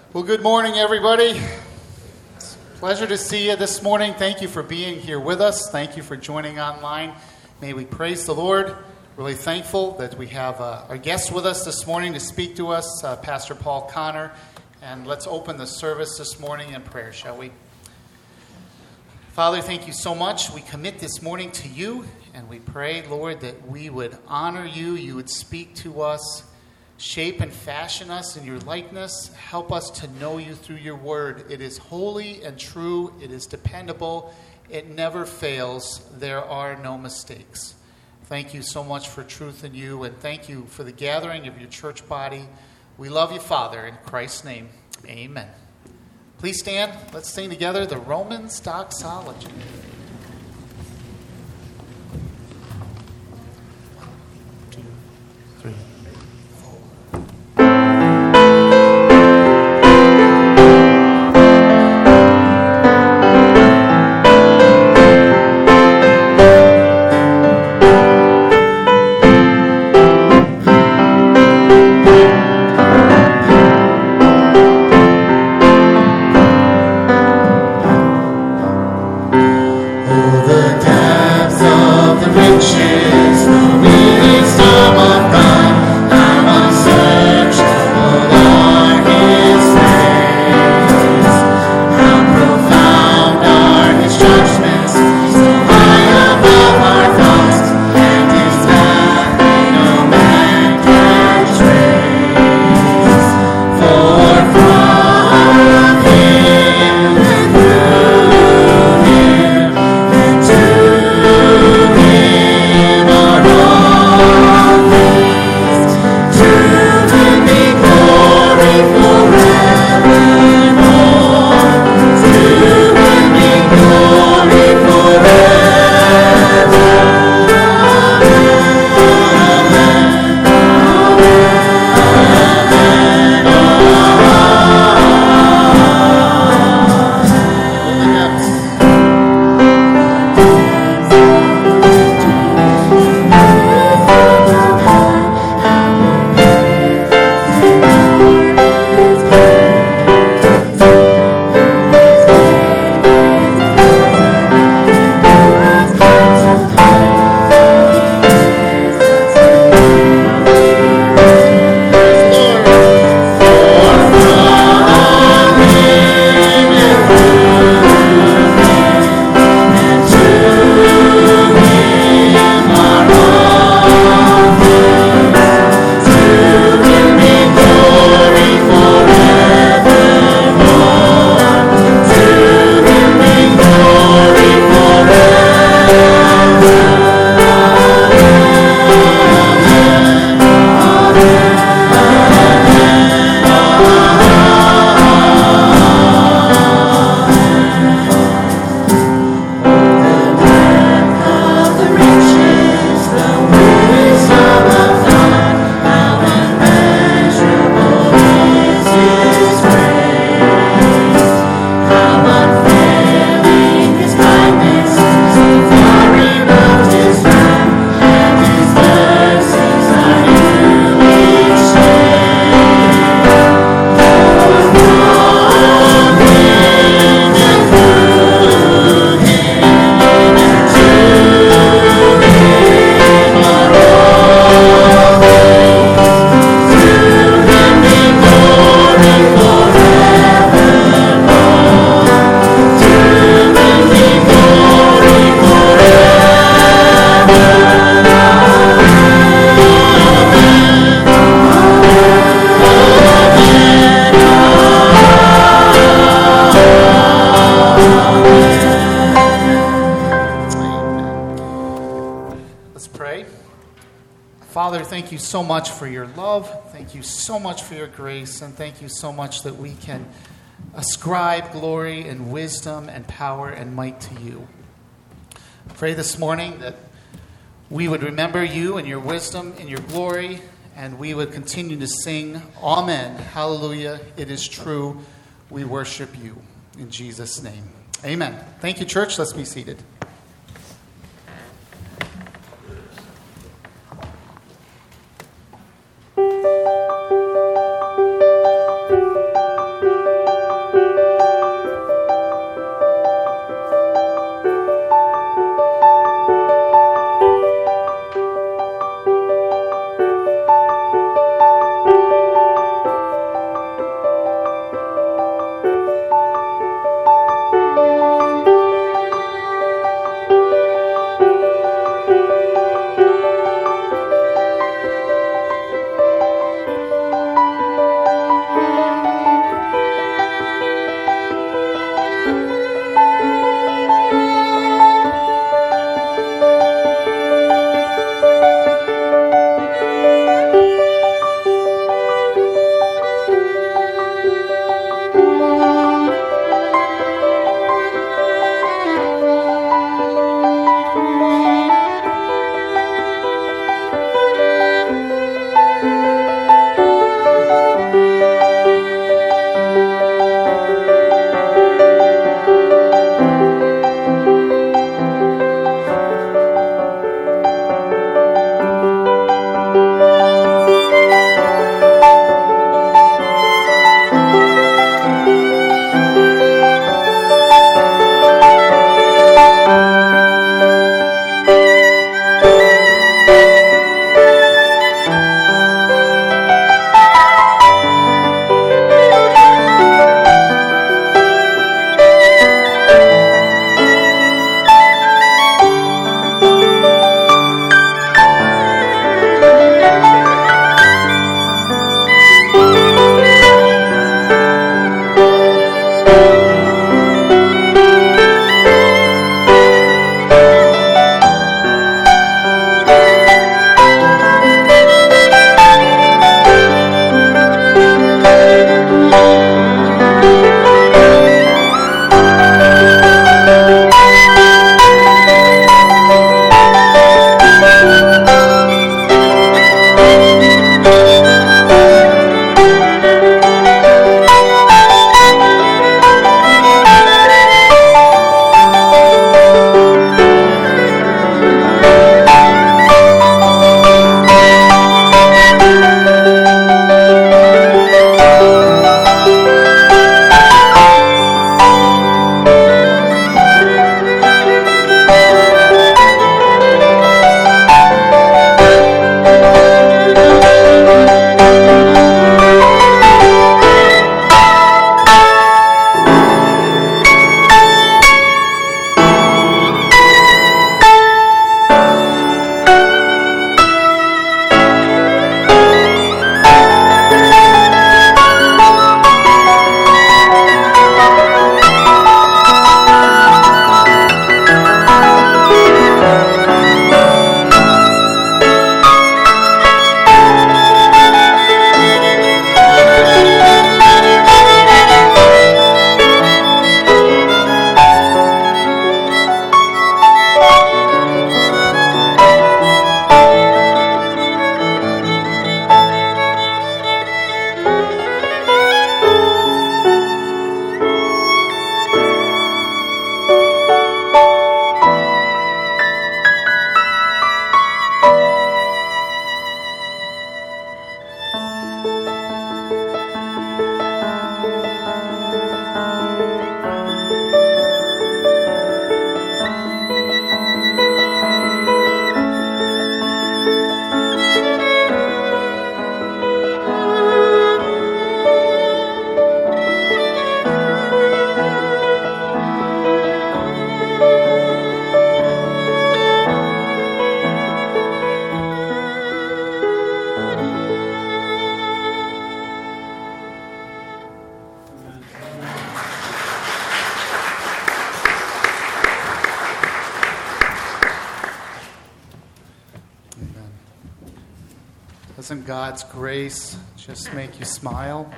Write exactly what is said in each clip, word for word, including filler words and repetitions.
Well, good morning, everybody. It's a pleasure to see you this morning. Thank you for being here with us. Thank you for joining online. May we praise the Lord. Really thankful that we have uh, our guest with us this morning to speak to us, uh, Pastor Paul Connor. And let's open the service this morning in prayer, shall we? Father, thank you so much. We commit this morning to you, and we pray, Lord, that we would honor you, you would speak to us, shape and fashion us in your likeness. Help us to know you through your word. It is holy and true. It is dependable. It never fails. There are no mistakes. Thank you so much for truth in you, and thank you for the gathering of your church body. We love you, Father, in Christ's name. Amen. Please stand. Let's sing together the Romans doxology. One, two, three. Thank you so much for your love. Thank you so much for your grace. And thank you so much that we can ascribe glory and wisdom and power and might to you. I pray this morning that we would remember you and your wisdom and your glory, and we would continue to sing, Amen, hallelujah, it is true, we worship you. In Jesus' name, amen. Thank you, church. Let's be seated. Doesn't God's grace just make you smile?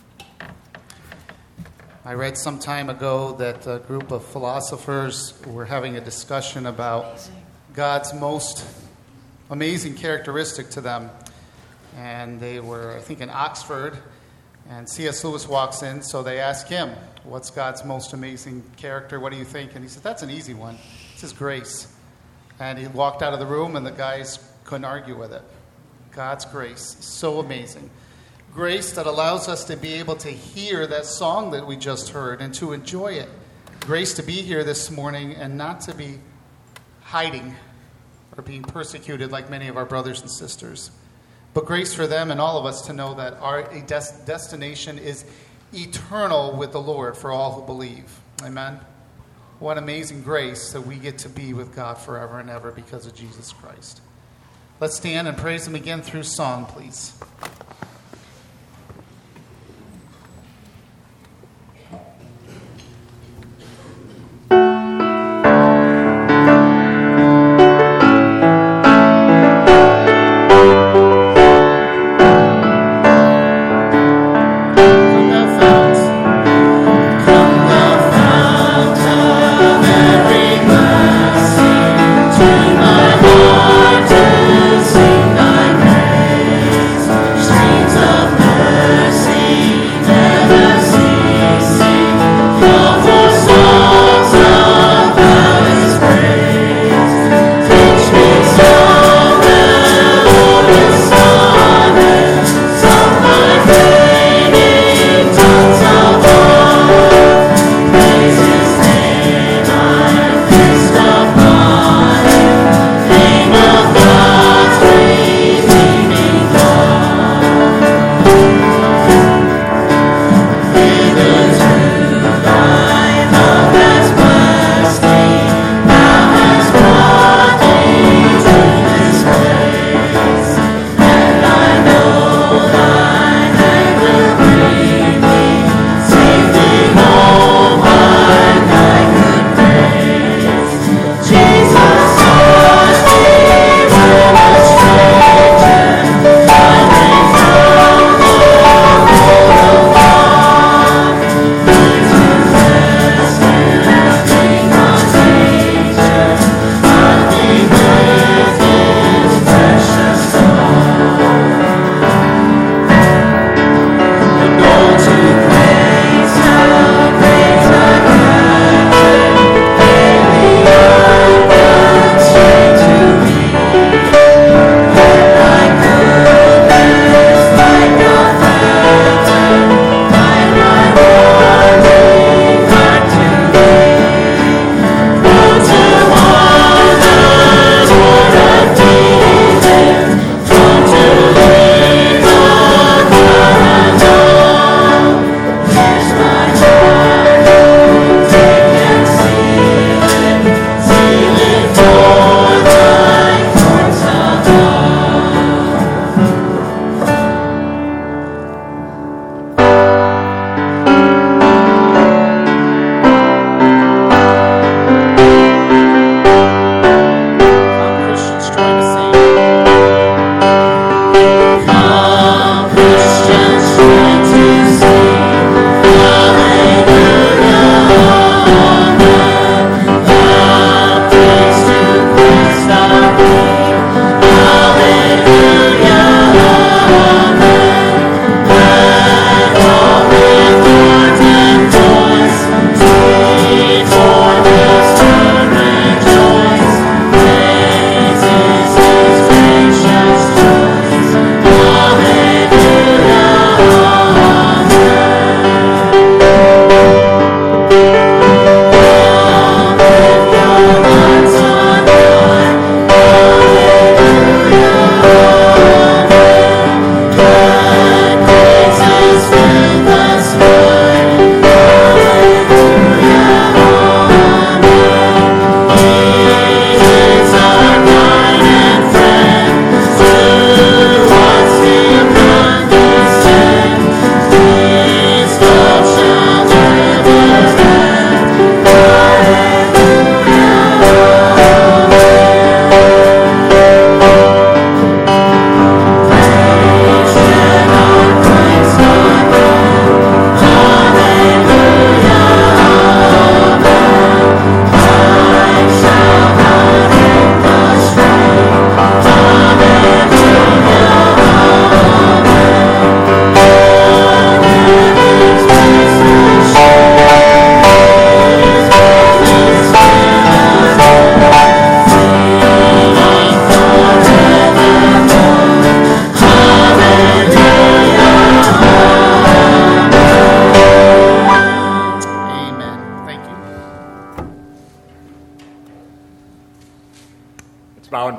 I read some time ago that a group of philosophers were having a discussion about God's most amazing characteristic to them. And they were, I think, in Oxford, and C S Lewis walks in, so they ask him, what's God's most amazing character? What do you think? And he said, that's an easy one. It's his grace. And he walked out of the room, and the guys couldn't argue with it. God's grace, so amazing. Grace that allows us to be able to hear that song that we just heard and to enjoy it. Grace to be here this morning and not to be hiding or being persecuted like many of our brothers and sisters. But grace for them and all of us to know that our des- destination is eternal with the Lord for all who believe. Amen? What amazing grace that we get to be with God forever and ever because of Jesus Christ. Let's stand and praise him again through song, please. Just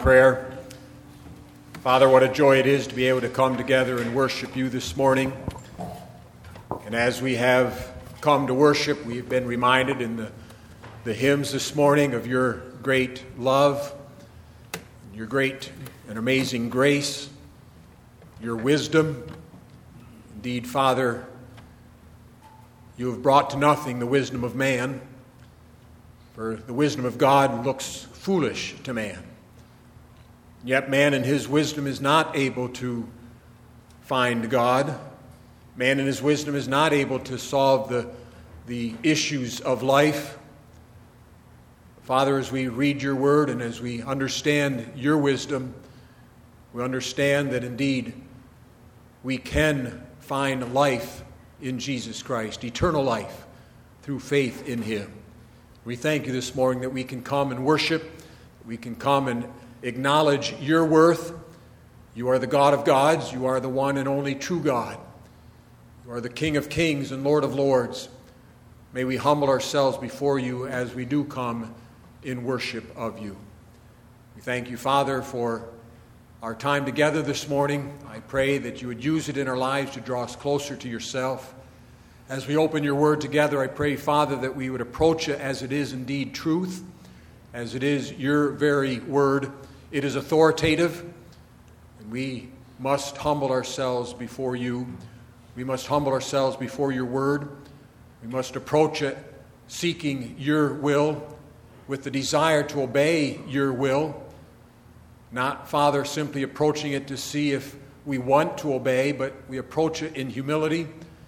prayer. Father, what a joy it is to be able to come together and worship you this morning. And as we have come to worship, we've been reminded in the, the hymns this morning of your great love, your great and amazing grace, your wisdom. Indeed, Father, you have brought to nothing the wisdom of man, for the wisdom of God looks foolish to man. Yet man in his wisdom is not able to find God. Man in his wisdom is not able to solve the, the issues of life. Father, as we read your word and as we understand your wisdom, we understand that indeed we can find life in Jesus Christ, eternal life through faith in him. We thank you this morning that we can come and worship, we can come and acknowledge your worth. You are the God of gods, you are the one and only true God. You are the King of kings and Lord of lords. May we humble ourselves before you as we do come in worship of you. We thank you, Father, for our time together this morning. I pray that you would use it in our lives to draw us closer to yourself. As we open your word together, I pray, Father, that we would approach it as it is indeed truth, as it is your very word. It is authoritative, and we must humble ourselves before you. We must humble ourselves before your word. We must approach it seeking your will with the desire to obey your will. Not, Father, simply approaching it to see if we want to obey, but we approach it in humility,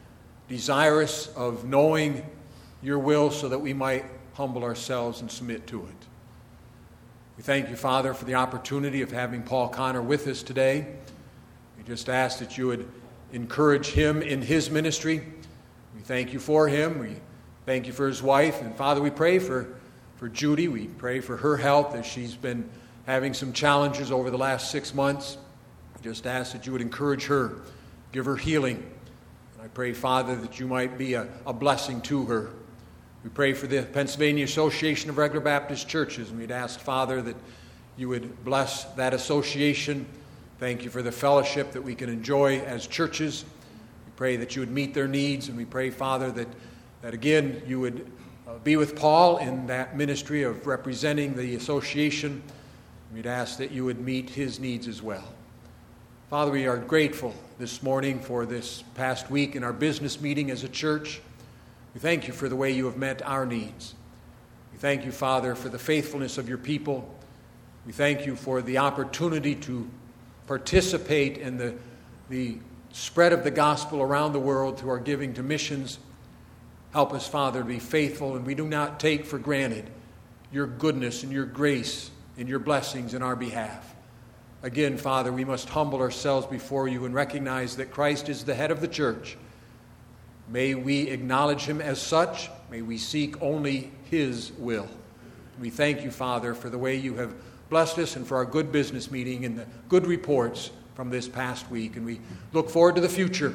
desirous of knowing your will so that we might humble ourselves and submit to it. We thank you, Father, for the opportunity of having Paul Connor with us today. We just ask that you would encourage him in his ministry. We thank you for him. We thank you for his wife. And Father, we pray for, for Judy. We pray for her health as she's been having some challenges over the last six months. We just ask that you would encourage her, give her healing. And I pray, Father, that you might be a, a blessing to her. We pray for the Pennsylvania Association of Regular Baptist Churches, and we'd ask, Father, that you would bless that association. Thank you for the fellowship that we can enjoy as churches. We pray that you would meet their needs, and we pray, Father, that, that again, you would uh, be with Paul in that ministry of representing the association. We'd ask that you would meet his needs as well. Father, we are grateful this morning for this past week in our business meeting as a church. We thank you for the way you have met our needs. We thank you, Father, for the faithfulness of your people. We thank you for the opportunity to participate in the, the spread of the gospel around the world through our giving to missions. Help us, Father, to be faithful, and we do not take for granted your goodness and your grace and your blessings in our behalf. Again, Father, we must humble ourselves before you and recognize that Christ is the head of the church. May we acknowledge him as such. May we seek only his will. We thank you, Father, for the way you have blessed us and for our good business meeting and the good reports from this past week. And we look forward to the future.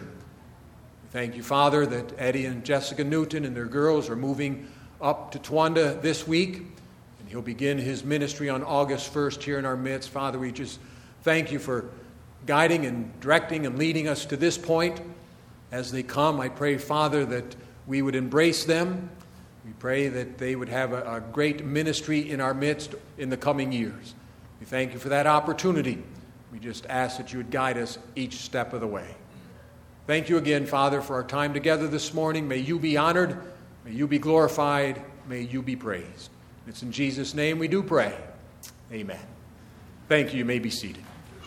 We thank you, Father, that Eddie and Jessica Newton and their girls are moving up to Towanda this week. And he'll begin his ministry on August first here in our midst. Father, we just thank you for guiding and directing and leading us to this point. As they come, I pray, Father, that we would embrace them. We pray that they would have a, a great ministry in our midst in the coming years. We thank you for that opportunity. We just ask that you would guide us each step of the way. Thank you again, Father, for our time together this morning. May you be honored. May you be glorified. May you be praised. It's in Jesus' name we do pray. Amen. Thank you. You may be seated.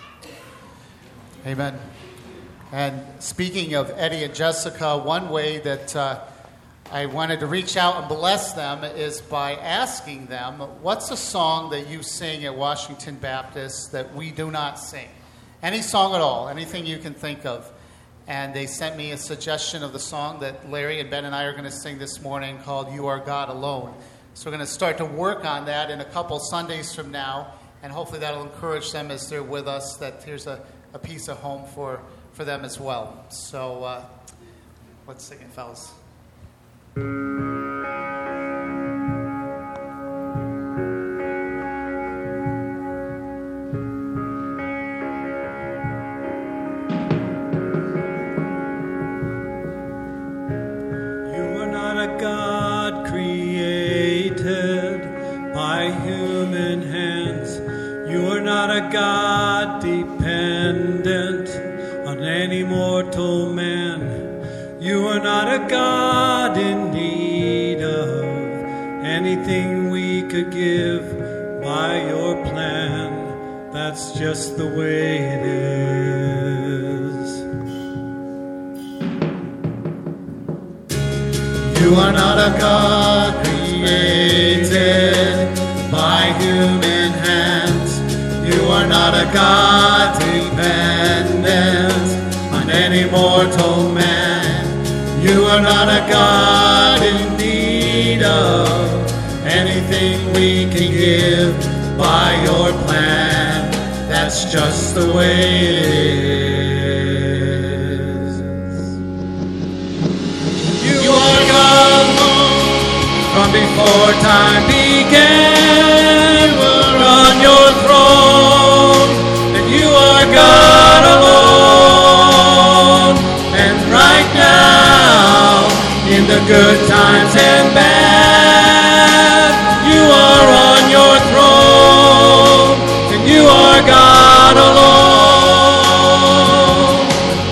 Amen. And speaking of Eddie and Jessica, one way that uh, I wanted to reach out and bless them is by asking them, what's a song that you sing at Washington Baptist that we do not sing? Any song at all, anything you can think of. And they sent me a suggestion of the song that Larry and Ben and I are going to sing this morning called You Are God Alone. So we're going to start to work on that in a couple Sundays from now, and hopefully that'll encourage them as they're with us, that here's a, a piece of home for for them as well. So uh, let's sing it, fellas. God dependent on any mortal man. You are not a God in need of anything we could give by your plan. That's just the way it is. You are not a God created by human hands. You are not a God dependent on any mortal man. You are not a God in need of anything we can give by your plan. That's just the way it is. You are God from before time began. You were on your throne, and you are God alone. And right now, in the good times and bad, you are on your throne, and you are God alone.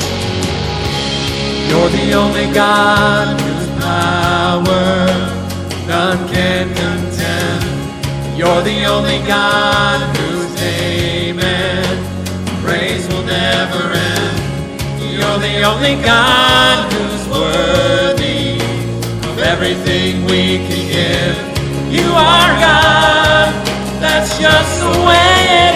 You're the only God whose power none can contend. You're the only God whose name and praise will never end. You're the only God who's worthy of everything we can give. You are God, that's just the way it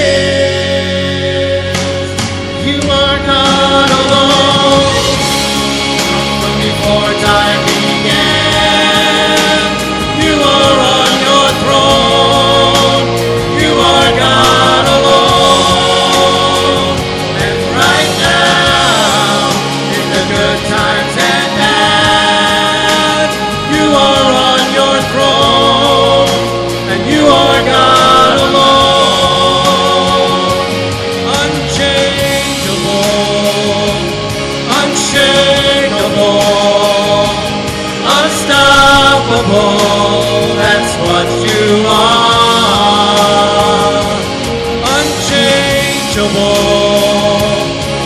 is. You are God alone, from before time began. You are on your throne, you are God alone. And right now, in the good times and bad, you are on your throne, and you are God alone. Unchangeable, unshakable, unstoppable, that's what you are. Unchangeable,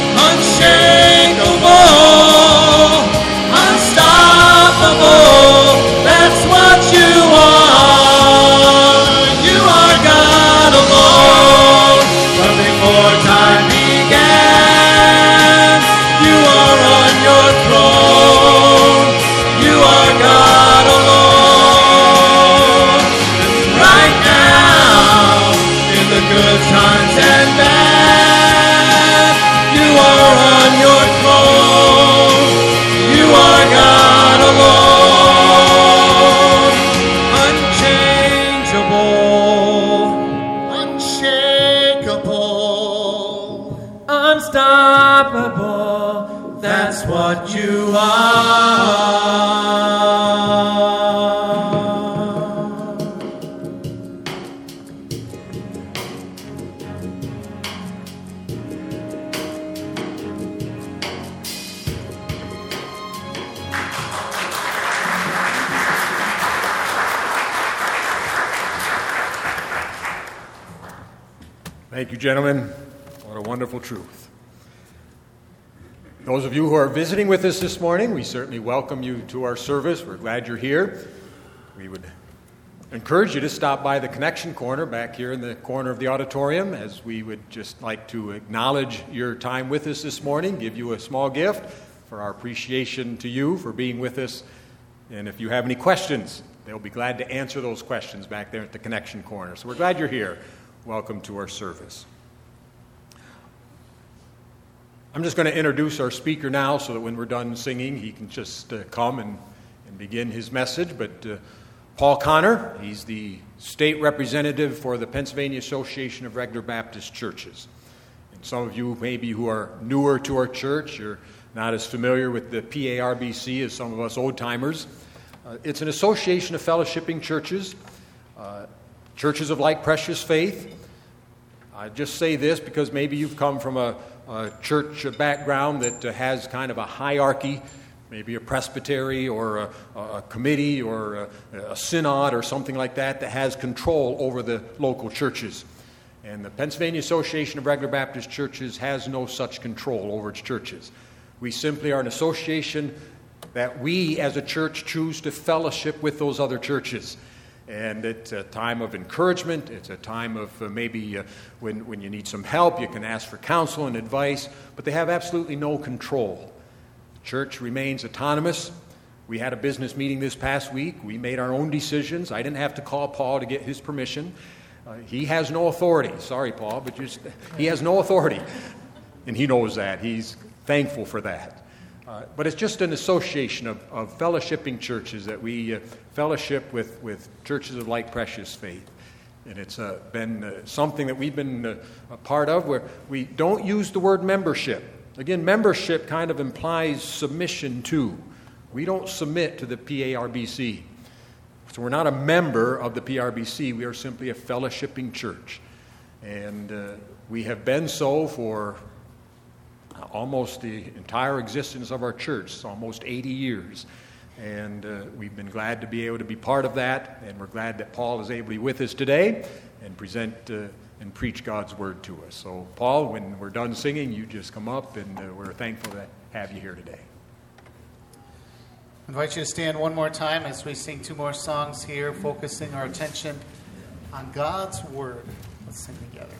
unshakable, unstoppable, that's what you are. You are God alone from before time began. You are on your throne. You are God alone. And right now, in the good times and bad, you are on your throne. You are God alone. Unchangeable, unshakable, unstoppable, that's what you are. Thank you, gentlemen. What a wonderful truth. Those of you who are visiting with us this morning, we certainly welcome you to our service. We're glad you're here. We would encourage you to stop by the Connection Corner back here in the corner of the auditorium, as we would just like to acknowledge your time with us this morning, give you a small gift for our appreciation to you for being with us. And if you have any questions, they'll be glad to answer those questions back there at the Connection Corner. So we're glad you're here. Welcome to our service. I'm just going to introduce our speaker now so that when we're done singing, he can just uh, come and, and begin his message. But uh, Paul Connor, he's the state representative for the Pennsylvania Association of Regular Baptist Churches. And some of you maybe who are newer to our church, you're not as familiar with the P A R B C as some of us old-timers. Uh, it's an association of fellowshipping churches, uh, churches of like precious faith. I just say this because maybe you've come from a, a church background that uh, has kind of a hierarchy, maybe a presbytery or a, a committee or a, a synod or something like that that has control over the local churches. And the Pennsylvania Association of Regular Baptist Churches has no such control over its churches. We simply are an association that we as a church choose to fellowship with those other churches. And it's a time of encouragement. It's a time of uh, maybe uh, when, when you need some help, you can ask for counsel and advice, but they have absolutely no control. The church remains autonomous. We had a business meeting this past week. We made our own decisions. I didn't have to call Paul to get his permission. Uh, he has no authority. Sorry, Paul, but just, he has no authority. And he knows that. He's thankful for that. Uh, but it's just an association of, of fellowshipping churches that we uh, fellowship with, with churches of like precious faith. And it's uh, been uh, something that we've been uh, a part of where we don't use the word membership. Again, membership kind of implies submission to. We don't submit to the P A R B C. So we're not a member of the P R B C. We are simply a fellowshipping church. And uh, we have been so for almost the entire existence of our church, it's almost eighty years. And uh, we've been glad to be able to be part of that, and we're glad that Paul is able to be with us today and present uh, and preach God's word to us. So, Paul, when we're done singing, you just come up, and uh, we're thankful to have you here today. I invite you to stand one more time as we sing two more songs here, focusing our attention on God's word. Let's sing together.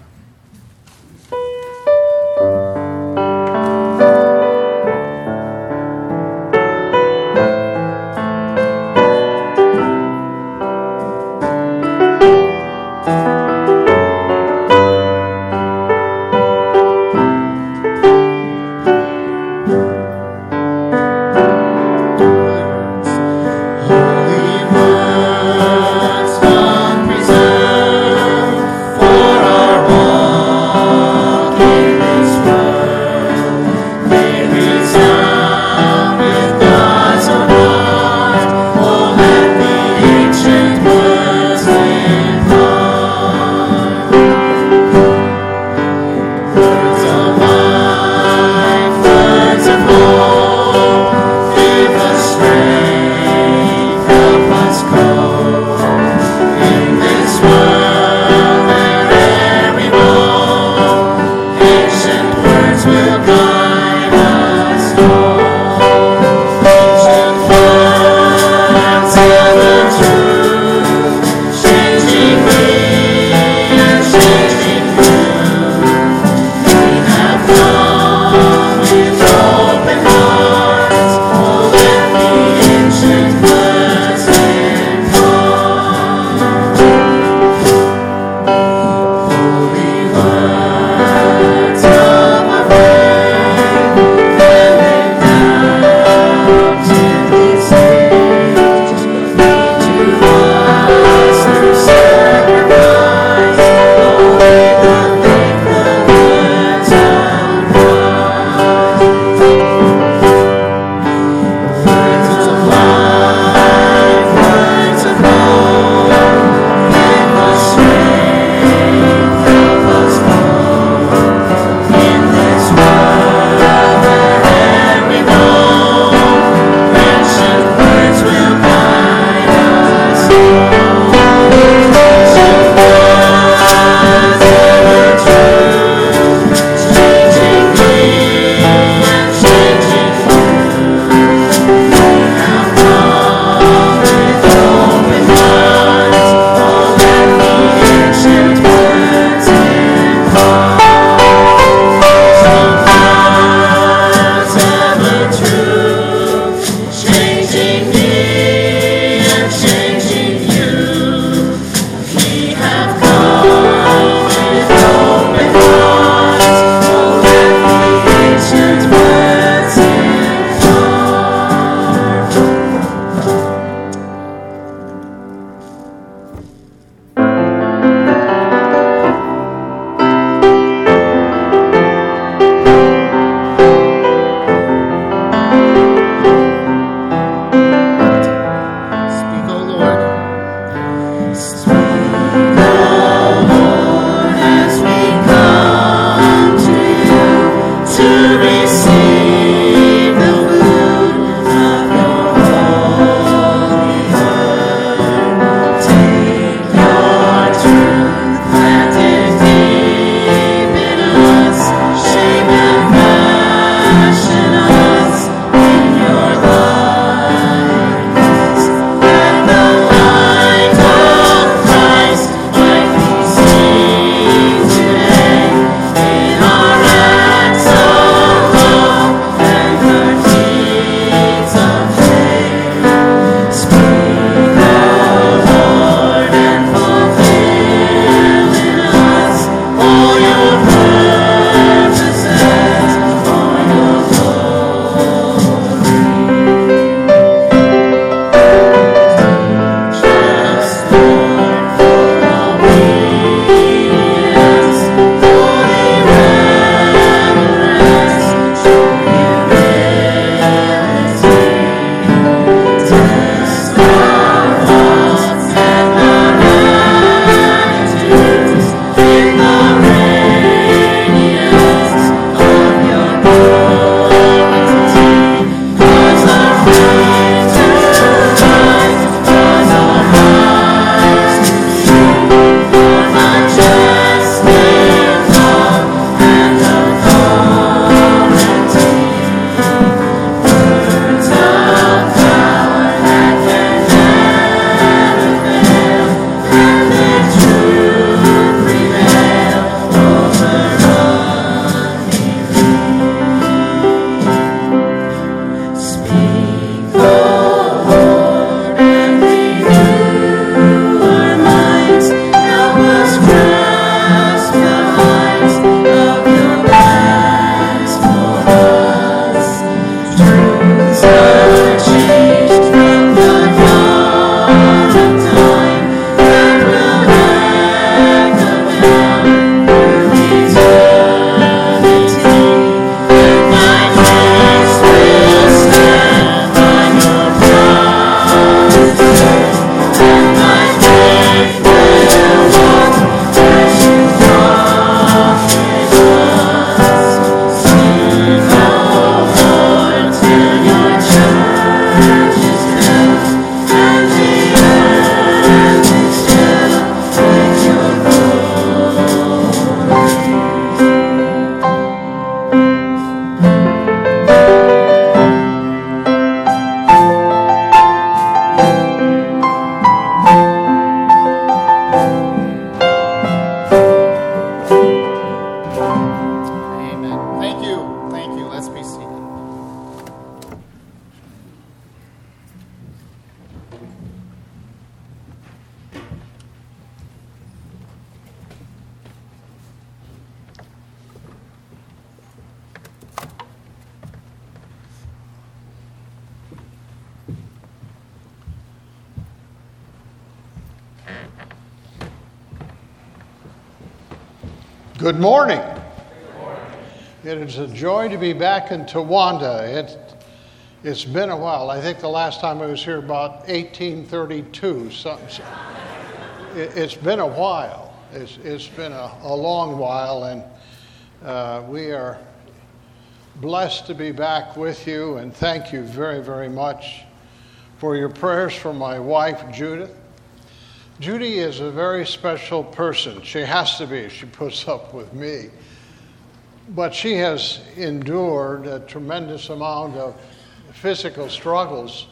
Good morning. Good morning. It is a joy to be back in Towanda. It, it's been a while. I think the last time I was here about eighteen thirty-two. Something. it, it's been a while. It's, it's been a, a long while, and uh, we are blessed to be back with you, and thank you very, very much for your prayers for my wife, Judith. Judy is a very special person. She has to be. She puts up with me. But she has endured a tremendous amount of physical struggles.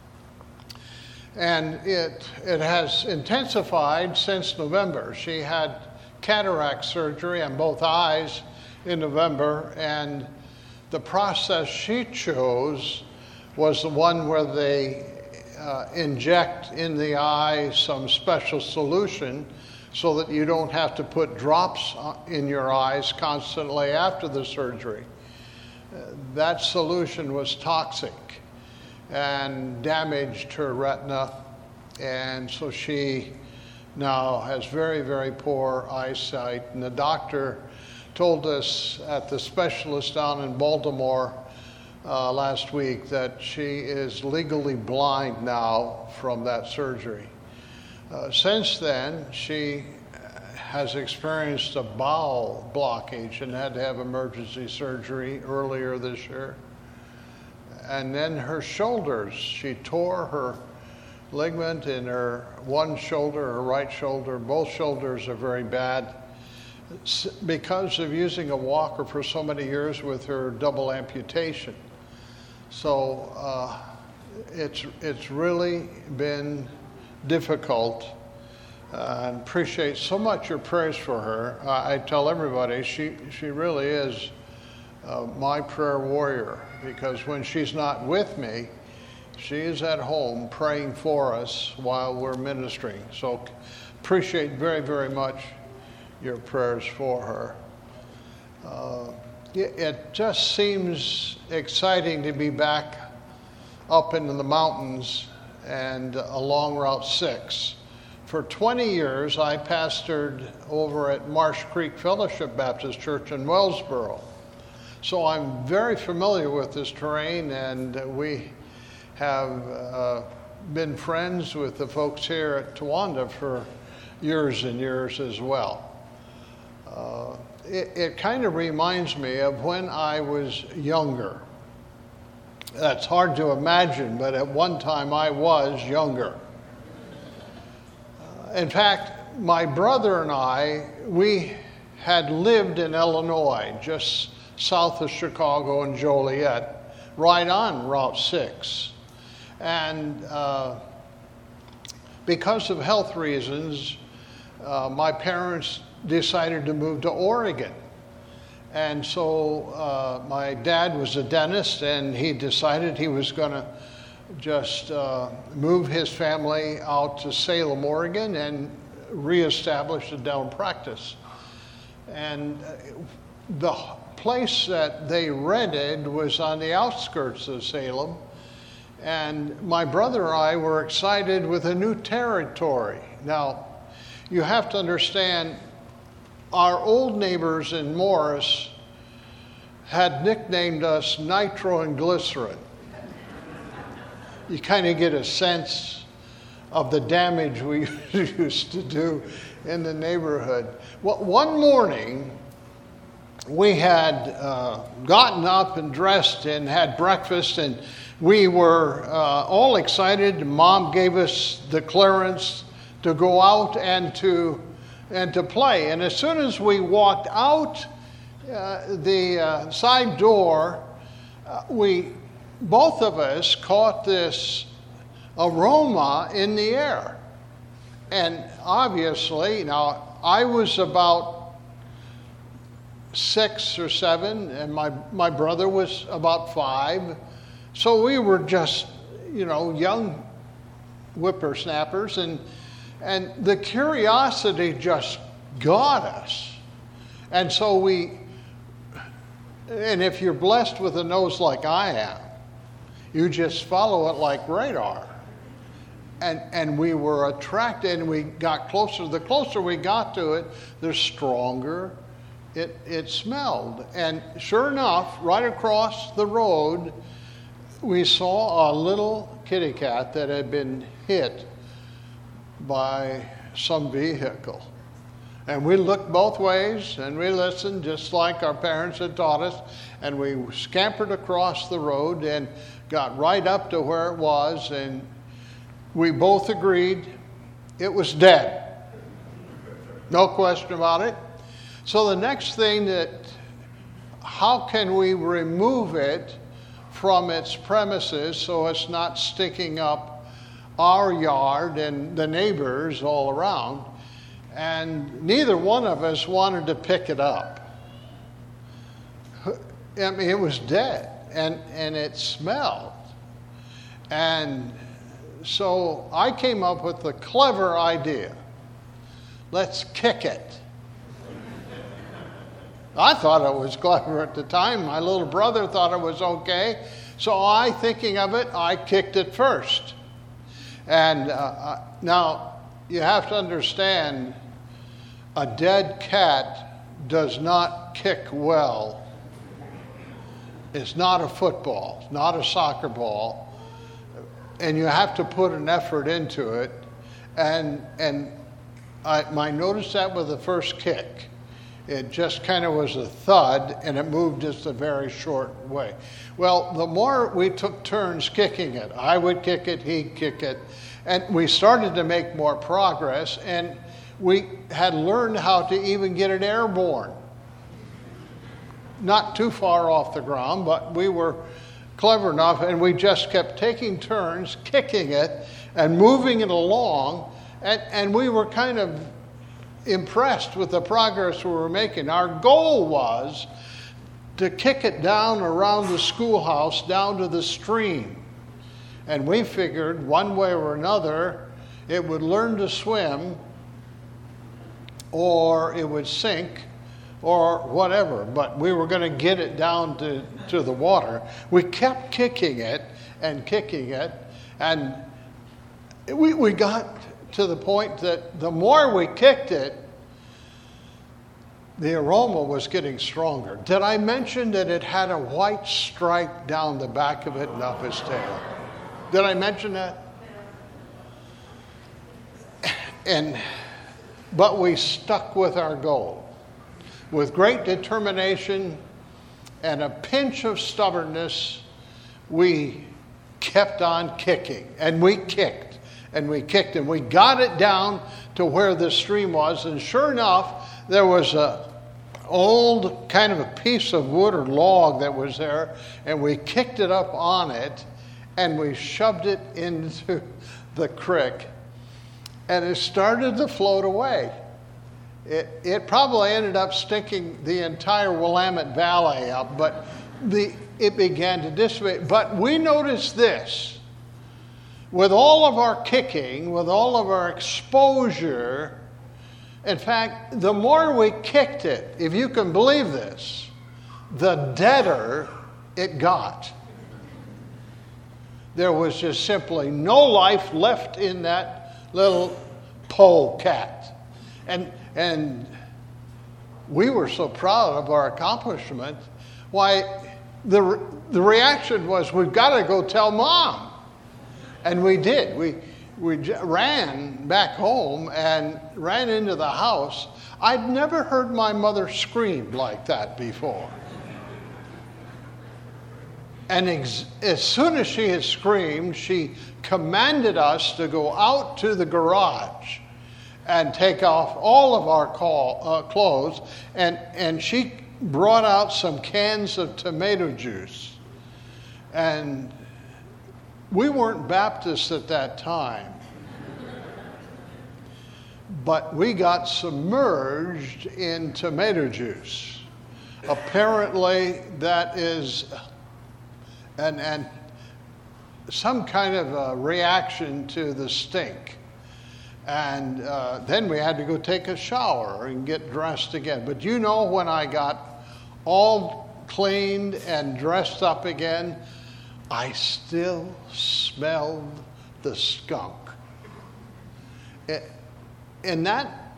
And it, it has intensified since November. She had cataract surgery on both eyes in November, and the process she chose was the one where they uh, inject in the eye some special solution so that you don't have to put drops in your eyes constantly after the surgery. Uh, that solution was toxic and damaged her retina, and so she now has very, very poor eyesight. And the doctor told us at the specialist down in Baltimore uh, last week that she is legally blind now from that surgery. Uh, since then, she has experienced a bowel blockage and had to have emergency surgery earlier this year. And then her shoulders, she tore her ligament in her one shoulder, her right shoulder. Both shoulders are very bad because of using a walker for so many years with her double amputation. So uh, it's it's really been difficult, uh, and appreciate so much your prayers for her. Uh, I tell everybody she she really is uh, my prayer warrior, because when she's not with me, she is at home praying for us while we're ministering. So appreciate very, very much your prayers for her. Uh, it, it just seems exciting to be back up into the mountains and along Route six. For twenty years, I pastored over at Marsh Creek Fellowship Baptist Church in Wellsboro. So I'm very familiar with this terrain, and we have uh, been friends with the folks here at Towanda for years and years as well. Uh, it it kind of reminds me of when I was younger. That's hard to imagine, but at one time I was younger. Uh, in fact, my brother and I, we had lived in Illinois, just south of Chicago and Joliet, right on Route six. And uh, because of health reasons, uh, my parents decided to move to Oregon. And so uh, my dad was a dentist, and he decided he was going to just uh, move his family out to Salem, Oregon, and reestablish a dental practice. And the place that they rented was on the outskirts of Salem. And my brother and I were excited with a new territory. Now, you have to understand, our old neighbors in Morris had nicknamed us Nitro and Glycerin. You kind of get a sense of the damage we used to do in the neighborhood. Well, one morning, we had uh, gotten up and dressed and had breakfast, and we were uh, all excited. Mom gave us the clearance to go out and to and to play. And as soon as we walked out uh, the uh, side door, uh, we both of us caught this aroma in the air. And obviously, now I was about six or seven, and my, my brother was about five. So we were just, you know, young whippersnappers, and and the curiosity just got us. And so we, and if you're blessed with a nose like I am, you just follow it like radar. And and we were attracted, and we got closer. The closer we got to it, the stronger it, it smelled. And sure enough, right across the road, we saw a little kitty cat that had been hit by some vehicle. And we looked both ways and we listened just like our parents had taught us. And we scampered across the road and got right up to where it was. And we both agreed it was dead. No question about it. So the next thing that, how can we remove it from its premises so it's not sticking up our yard and the neighbors all around? And neither one of us wanted to pick it up. I mean, it was dead, and, and it smelled. And so I came up with the clever idea. Let's kick it. I thought it was clever at the time. My little brother thought it was okay. So I, thinking of it, I kicked it first. And uh, now, you have to understand, a dead cat does not kick well. It's not a football. It's not a soccer ball. And you have to put an effort into it. And and I, I noticed that with the first kick. It just kind of was a thud, and it moved just a very short way. Well, the more we took turns kicking it, I would kick it, he'd kick it, and we started to make more progress, and we had learned how to even get it airborne. Not too far off the ground, but we were clever enough, and we just kept taking turns, kicking it, and moving it along, and, and we were kind of impressed with the progress we were making. Our goal was to kick it down around the schoolhouse, down to the stream. And we figured one way or another, it would learn to swim, or it would sink, or whatever. But we were going to get it down to, to the water. We kept kicking it and kicking it, and we, we got to the point that the more we kicked it, the aroma was getting stronger. Did I mention that it had a white stripe down the back of it and up its tail? Did I mention that? And but we stuck with our goal. With great determination and a pinch of stubbornness, we kept on kicking. And we kicked. And we kicked. And we got it down to where the stream was. And sure enough, there was a old kind of a piece of wood or log that was there, and we kicked it up on it, and we shoved it into the creek, and it started to float away. It, it probably ended up stinking the entire Willamette Valley up, but the, it began to dissipate. But we noticed this. With all of our kicking, with all of our exposure, in fact, the more we kicked it, if you can believe this, the deader it got. There was just simply no life left in that little polecat. And and we were so proud of our accomplishment. Why, the the reaction was, we've got to go tell Mom. And we did. We we ran back home and ran into the house. I'd never heard my mother scream like that before. And ex- as soon as she had screamed, she commanded us to go out to the garage and take off all of our call, uh, clothes. And, and she brought out some cans of tomato juice. And we weren't Baptists at that time. But we got submerged in tomato juice. Apparently, that is an, an, some kind of a reaction to the stink. And uh, then we had to go take a shower and get dressed again. But you know, when I got all cleaned and dressed up again, I still smelled the skunk. It, and that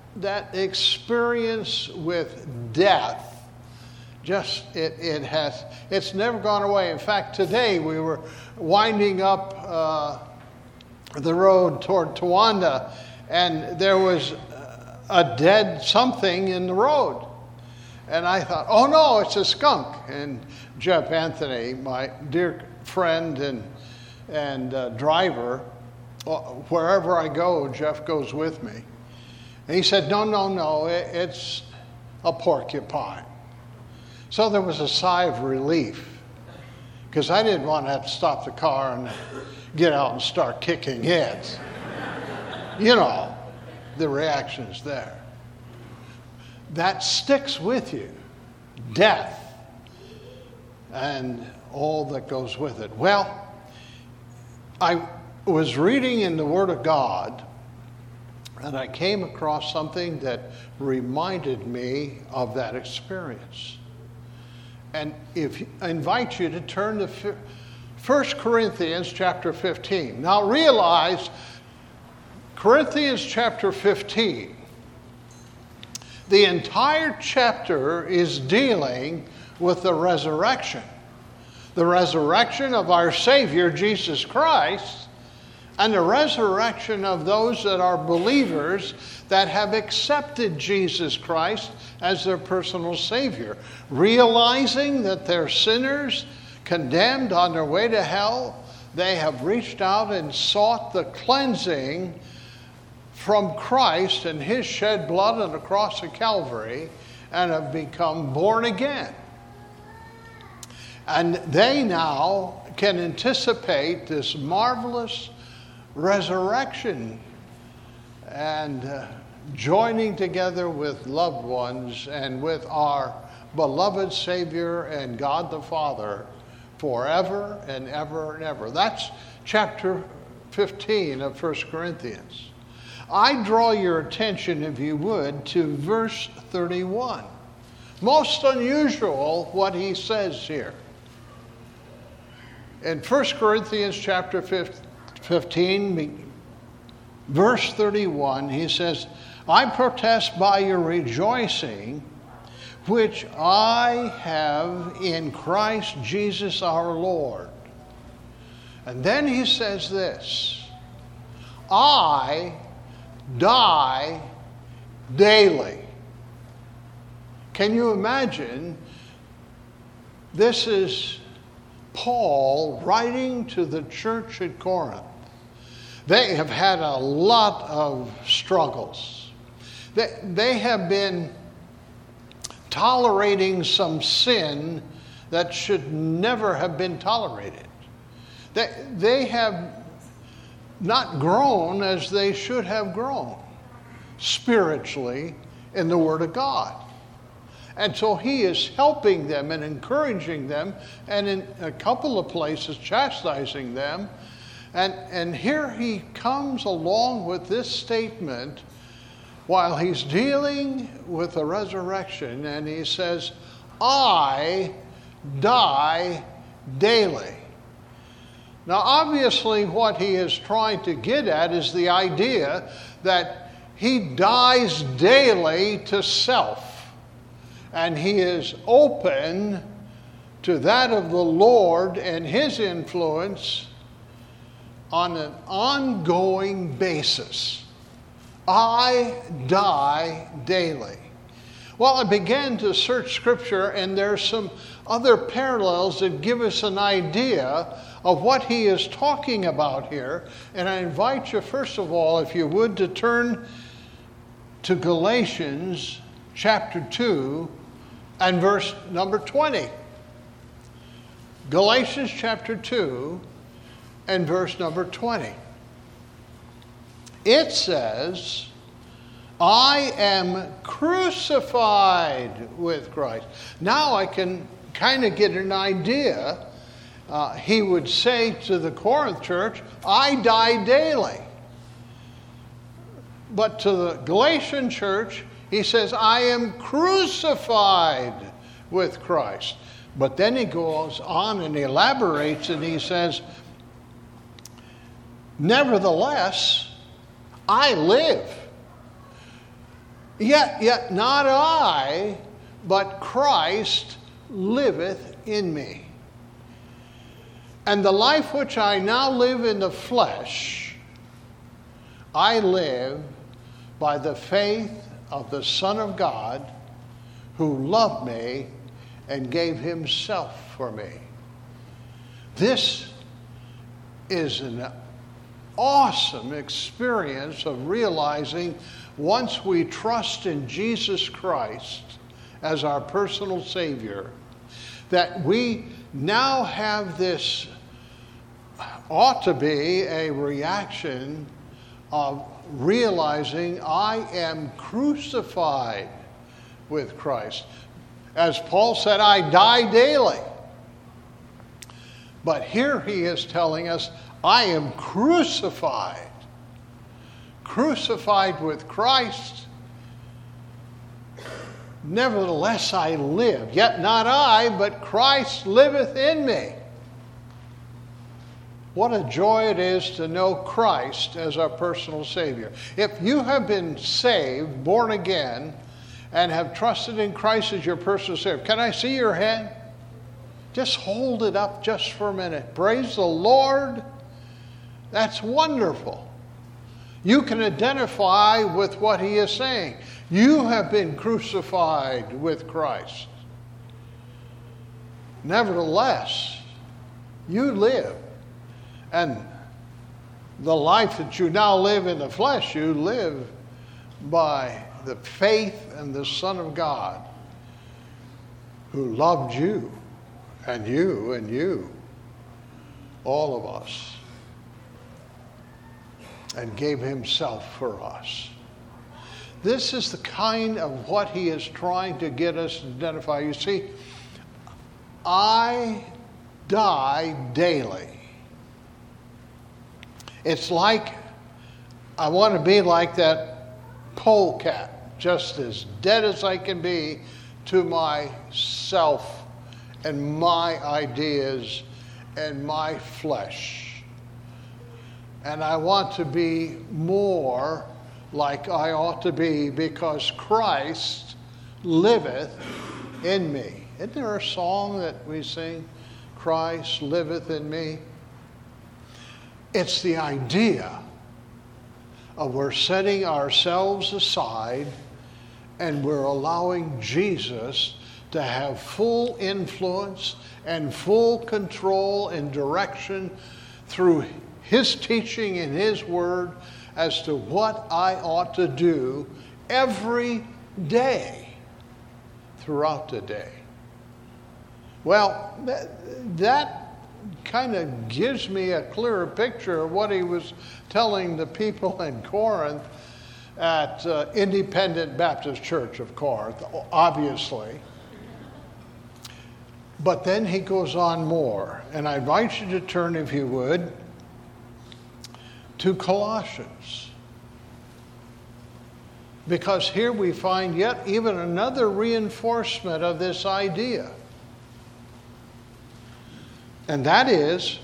that experience with death, just it, it has, it's never gone away. In fact, today we were winding up uh, the road toward Towanda, and there was a dead something in the road. And I thought, oh no, it's a skunk. And Jeff Anthony, my dear friend and, and uh, driver, wherever I go, Jeff goes with me. And he said, no, no, no, it, it's a porcupine. So there was a sigh of relief, because I didn't want to have to stop the car and get out and start kicking heads. You know, the reactions there. That sticks with you. Death and all that goes with it. Well, I was reading in the Word of God, and I came across something that reminded me of that experience. And if I invite you to turn to First Corinthians chapter fifteen. Now realize, Corinthians chapter fifteen, the entire chapter is dealing with the resurrection. The resurrection of our Savior, Jesus Christ, and the resurrection of those that are believers that have accepted Jesus Christ as their personal Savior, realizing that they're sinners, condemned on their way to hell. They have reached out and sought the cleansing from Christ and His shed blood on the cross of Calvary, and have become born again. And they now can anticipate this marvelous resurrection and uh, joining together with loved ones and with our beloved Savior and God the Father forever and ever and ever. That's chapter fifteen of First Corinthians. I draw your attention, if you would, to verse thirty-one. Most unusual what he says here. In First Corinthians chapter fifteen, verse thirty-one, he says, I protest by your rejoicing, which I have in Christ Jesus our Lord. And then he says this, I die daily. Can you imagine? This is Paul writing to the church at Corinth. They have had a lot of struggles. They, they have been tolerating some sin that should never have been tolerated. They, they have not grown as they should have grown spiritually in the Word of God. And so he is helping them and encouraging them, and in a couple of places chastising them. And, and here he comes along with this statement while he's dealing with the resurrection, and he says, I die daily. Now, obviously, what he is trying to get at is the idea that he dies daily to self. And he is open to that of the Lord and His influence on an ongoing basis. I die daily. Well, I began to search Scripture, and there's some other parallels that give us an idea of what he is talking about here. And I invite you, first of all, if you would, to turn to Galatians chapter two and verse number twenty. Galatians chapter two and verse number twenty. It says, I am crucified with Christ. Now I can kind of get an idea. Uh, he would say to the Corinth church, I die daily. But to the Galatian church, he says, I am crucified with Christ. But then he goes on and elaborates, and he says, nevertheless, I live. Yet, yet not I, but Christ liveth in me. And the life which I now live in the flesh, I live by the faith of the Son of God, who loved me and gave himself for me. This is an awesome experience of realizing once we trust in Jesus Christ as our personal Savior, that we now have this, ought to be a reaction of realizing I am crucified with Christ. As Paul said, I die daily. But here he is telling us, I am crucified. Crucified with Christ. Nevertheless I live, yet not I, but Christ liveth in me. What a joy it is to know Christ as our personal Savior. If you have been saved, born again, and have trusted in Christ as your personal Savior, can I see your hand? Just hold it up just for a minute. Praise the Lord. That's wonderful. You can identify with what he is saying. You have been crucified with Christ. Nevertheless, you live. And the life that you now live in the flesh, you live by the faith in the Son of God, who loved you, and you, and you, all of us, and gave himself for us. This is the kind of what he is trying to get us to identify. You see, I die daily. It's like I want to be like that polecat, just as dead as I can be to myself and my ideas and my flesh. And I want to be more like I ought to be, because Christ liveth in me. Isn't there a song that we sing, Christ liveth in me? It's the idea of we're setting ourselves aside and we're allowing Jesus to have full influence and full control and direction through his teaching and his word as to what I ought to do every day throughout the day. Well, that, that kind of gives me a clearer picture of what he was telling the people in Corinth at uh, Independent Baptist Church of Corinth, obviously. But then he goes on more. And I invite you to turn, if you would, to Colossians. Because here we find yet even another reinforcement of this idea. And that is,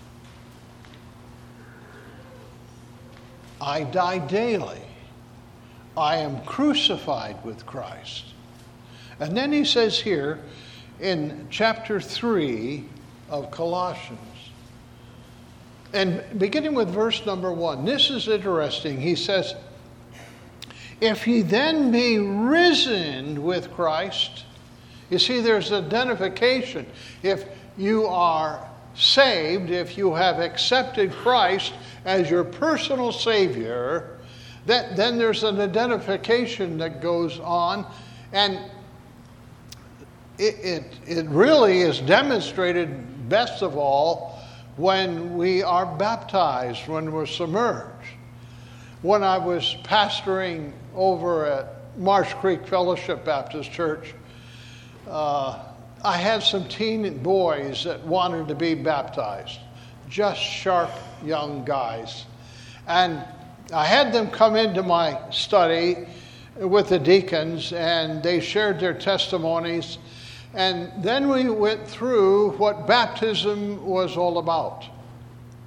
I die daily. I am crucified with Christ. And then he says here in chapter three of Colossians, and beginning with verse number one, this is interesting. He says, if ye then be risen with Christ, you see there's identification. If you are saved, if you have accepted Christ as your personal Savior, that, then there's an identification that goes on, and it, it, it really is demonstrated best of all when we are baptized, when we're submerged. When I was pastoring over at Marsh Creek Fellowship Baptist Church, uh, I had some teen boys that wanted to be baptized, just sharp young guys. And I had them come into my study with the deacons, and they shared their testimonies. And then we went through what baptism was all about.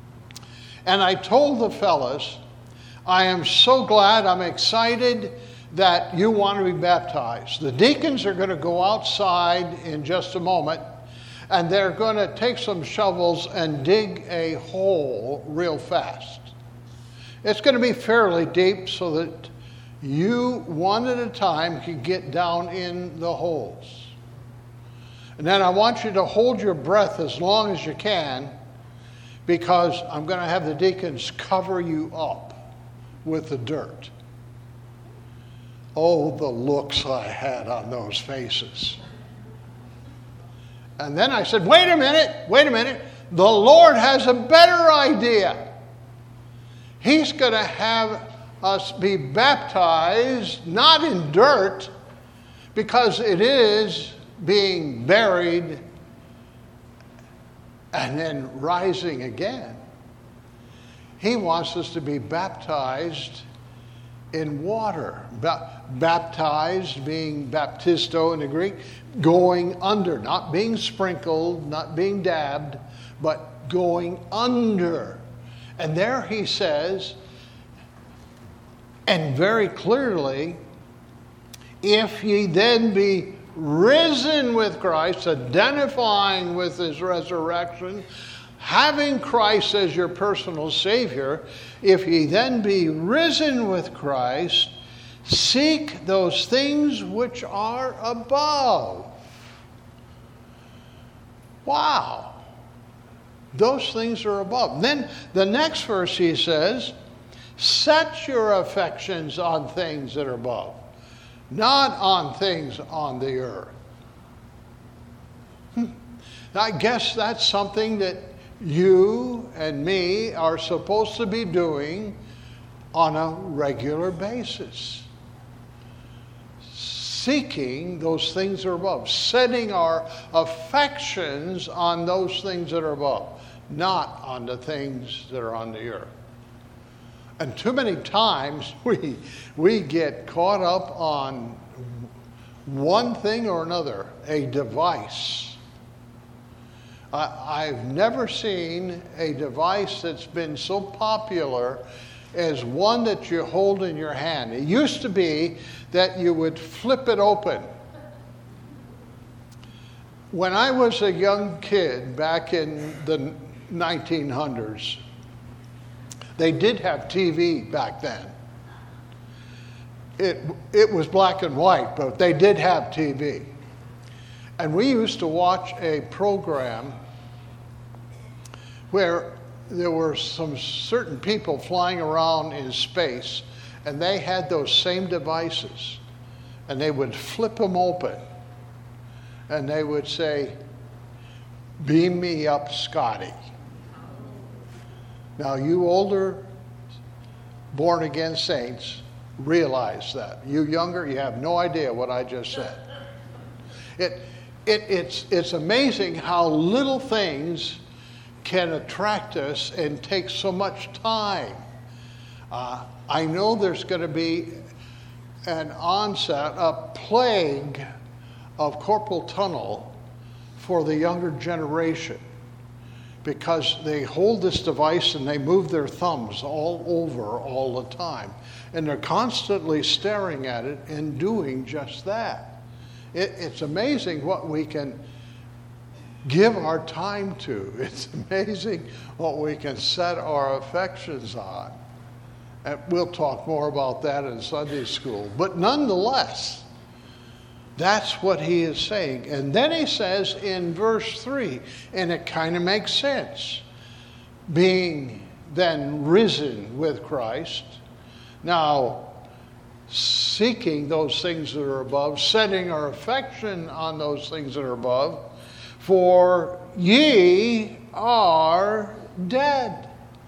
And I told the fellas, I am so glad, I'm excited that you want to be baptized. The deacons are going to go outside in just a moment, and they're going to take some shovels and dig a hole real fast. It's going to be fairly deep so that you, one at a time, can get down in the holes. And then I want you to hold your breath as long as you can, because I'm going to have the deacons cover you up with the dirt. Oh, the looks I had on those faces. And then I said, wait a minute, wait a minute. The Lord has a better idea. He's going to have us be baptized, not in dirt, because it is being buried and then rising again. He wants us to be baptized in water. Ba- baptized, being baptisto in the Greek, going under, not being sprinkled, not being dabbed, but going under. And there he says, and very clearly, if ye then be risen with Christ, identifying with his resurrection, having Christ as your personal Savior, if ye then be risen with Christ, seek those things which are above. Wow. Those things are above. Then the next verse he says, set your affections on things that are above, not on things on the earth. Hmm. I guess that's something that you and me are supposed to be doing on a regular basis. Seeking those things that are above. Setting our affections on those things that are above, not on the things that are on the earth. And too many times we, we get caught up on one thing or another, a device. I, I've never seen a device that's been so popular as one that you hold in your hand. It used to be that you would flip it open. When I was a young kid back in the nineteen hundreds, they did have T V back then. It, it was black and white, but they did have T V. And we used to watch a program where there were some certain people flying around in space, and they had those same devices. And they would flip them open, and they would say, beam me up, Scotty. Now, you older born-again saints realize that. You younger, you have no idea what I just said. It, it, it's, it's amazing how little things can attract us and take so much time. Uh, I know there's going to be an onset, a plague of carpal tunnel for the younger generation, because they hold this device and they move their thumbs all over all the time. And they're constantly staring at it and doing just that. It, it's amazing what we can give our time to. It's amazing what we can set our affections on. And we'll talk more about that in Sunday school. But nonetheless, that's what he is saying. And then he says in verse three, and it kind of makes sense, being then risen with Christ, now seeking those things that are above, setting our affection on those things that are above, for ye are dead,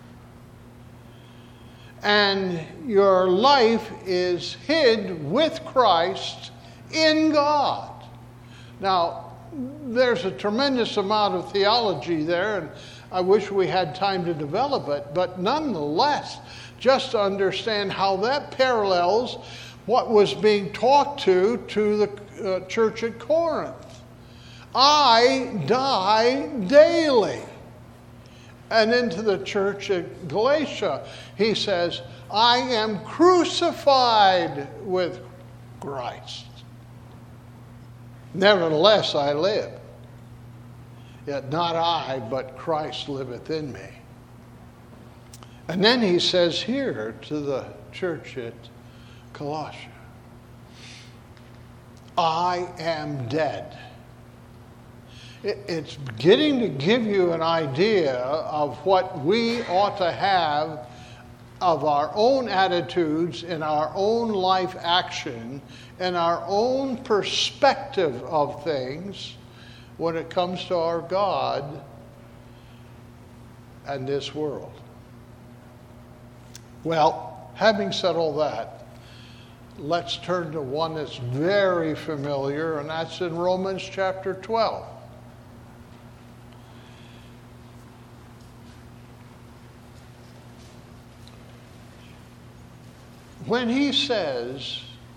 and your life is hid with Christ in God. Now, there's a tremendous amount of theology there, and I wish we had time to develop it, but nonetheless, just to understand how that parallels what was being talked to to the uh, church at Corinth. I die daily. And into the church at Galatia, he says, I am crucified with Christ. Nevertheless, I live. Yet not I, but Christ liveth in me. And then he says here to the church at Colossae, I am dead. It's getting to give you an idea of what we ought to have of our own attitudes and our own life action and our own perspective of things when it comes to our God and this world. Well, having said all that, let's turn to one that's very familiar, and that's in Romans chapter twelve. When he says,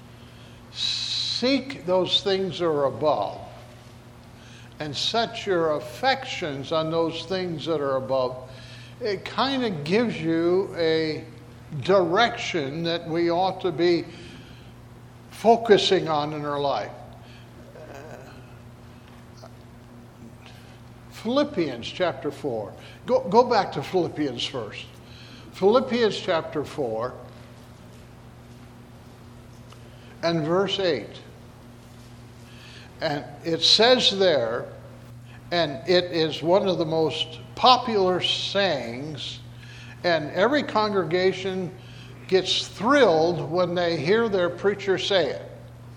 seek those things that are above, and set your affections on those things that are above, it kind of gives you a direction that we ought to be focusing on in our life. Uh, Philippians chapter four. Go, go back to Philippians first. Philippians chapter four and verse eight. And it says there, and it is one of the most popular sayings, and every congregation gets thrilled when they hear their preacher say it.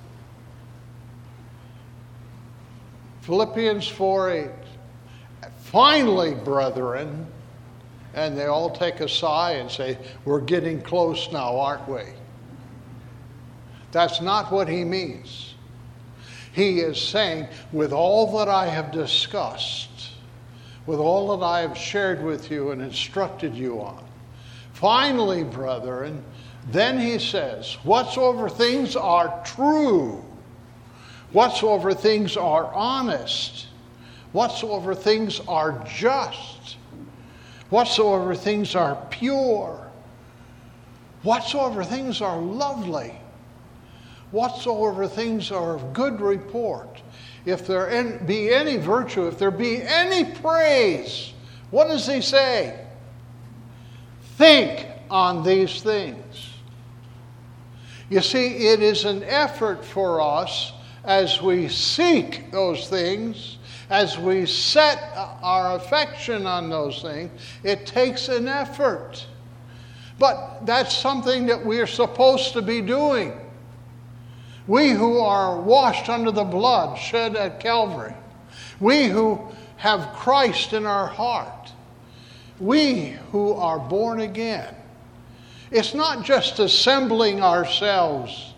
Philippians four eight. Finally, brethren, and they all take a sigh and say, we're getting close now, aren't we? That's not what he means. He is saying, with all that I have discussed, with all that I have shared with you and instructed you on, finally, brethren, then he says, whatsoever things are true, whatsoever things are honest, whatsoever things are just, whatsoever things are pure, whatsoever things are lovely, whatsoever things are of good report, if there be any virtue, if there be any praise, what does he say? Think on these things. You see, it is an effort for us as we seek those things, as we set our affection on those things. It takes an effort. But that's something that we are supposed to be doing. We who are washed under the blood shed at Calvary. We who have Christ in our heart. We who are born again. It's not just assembling ourselves.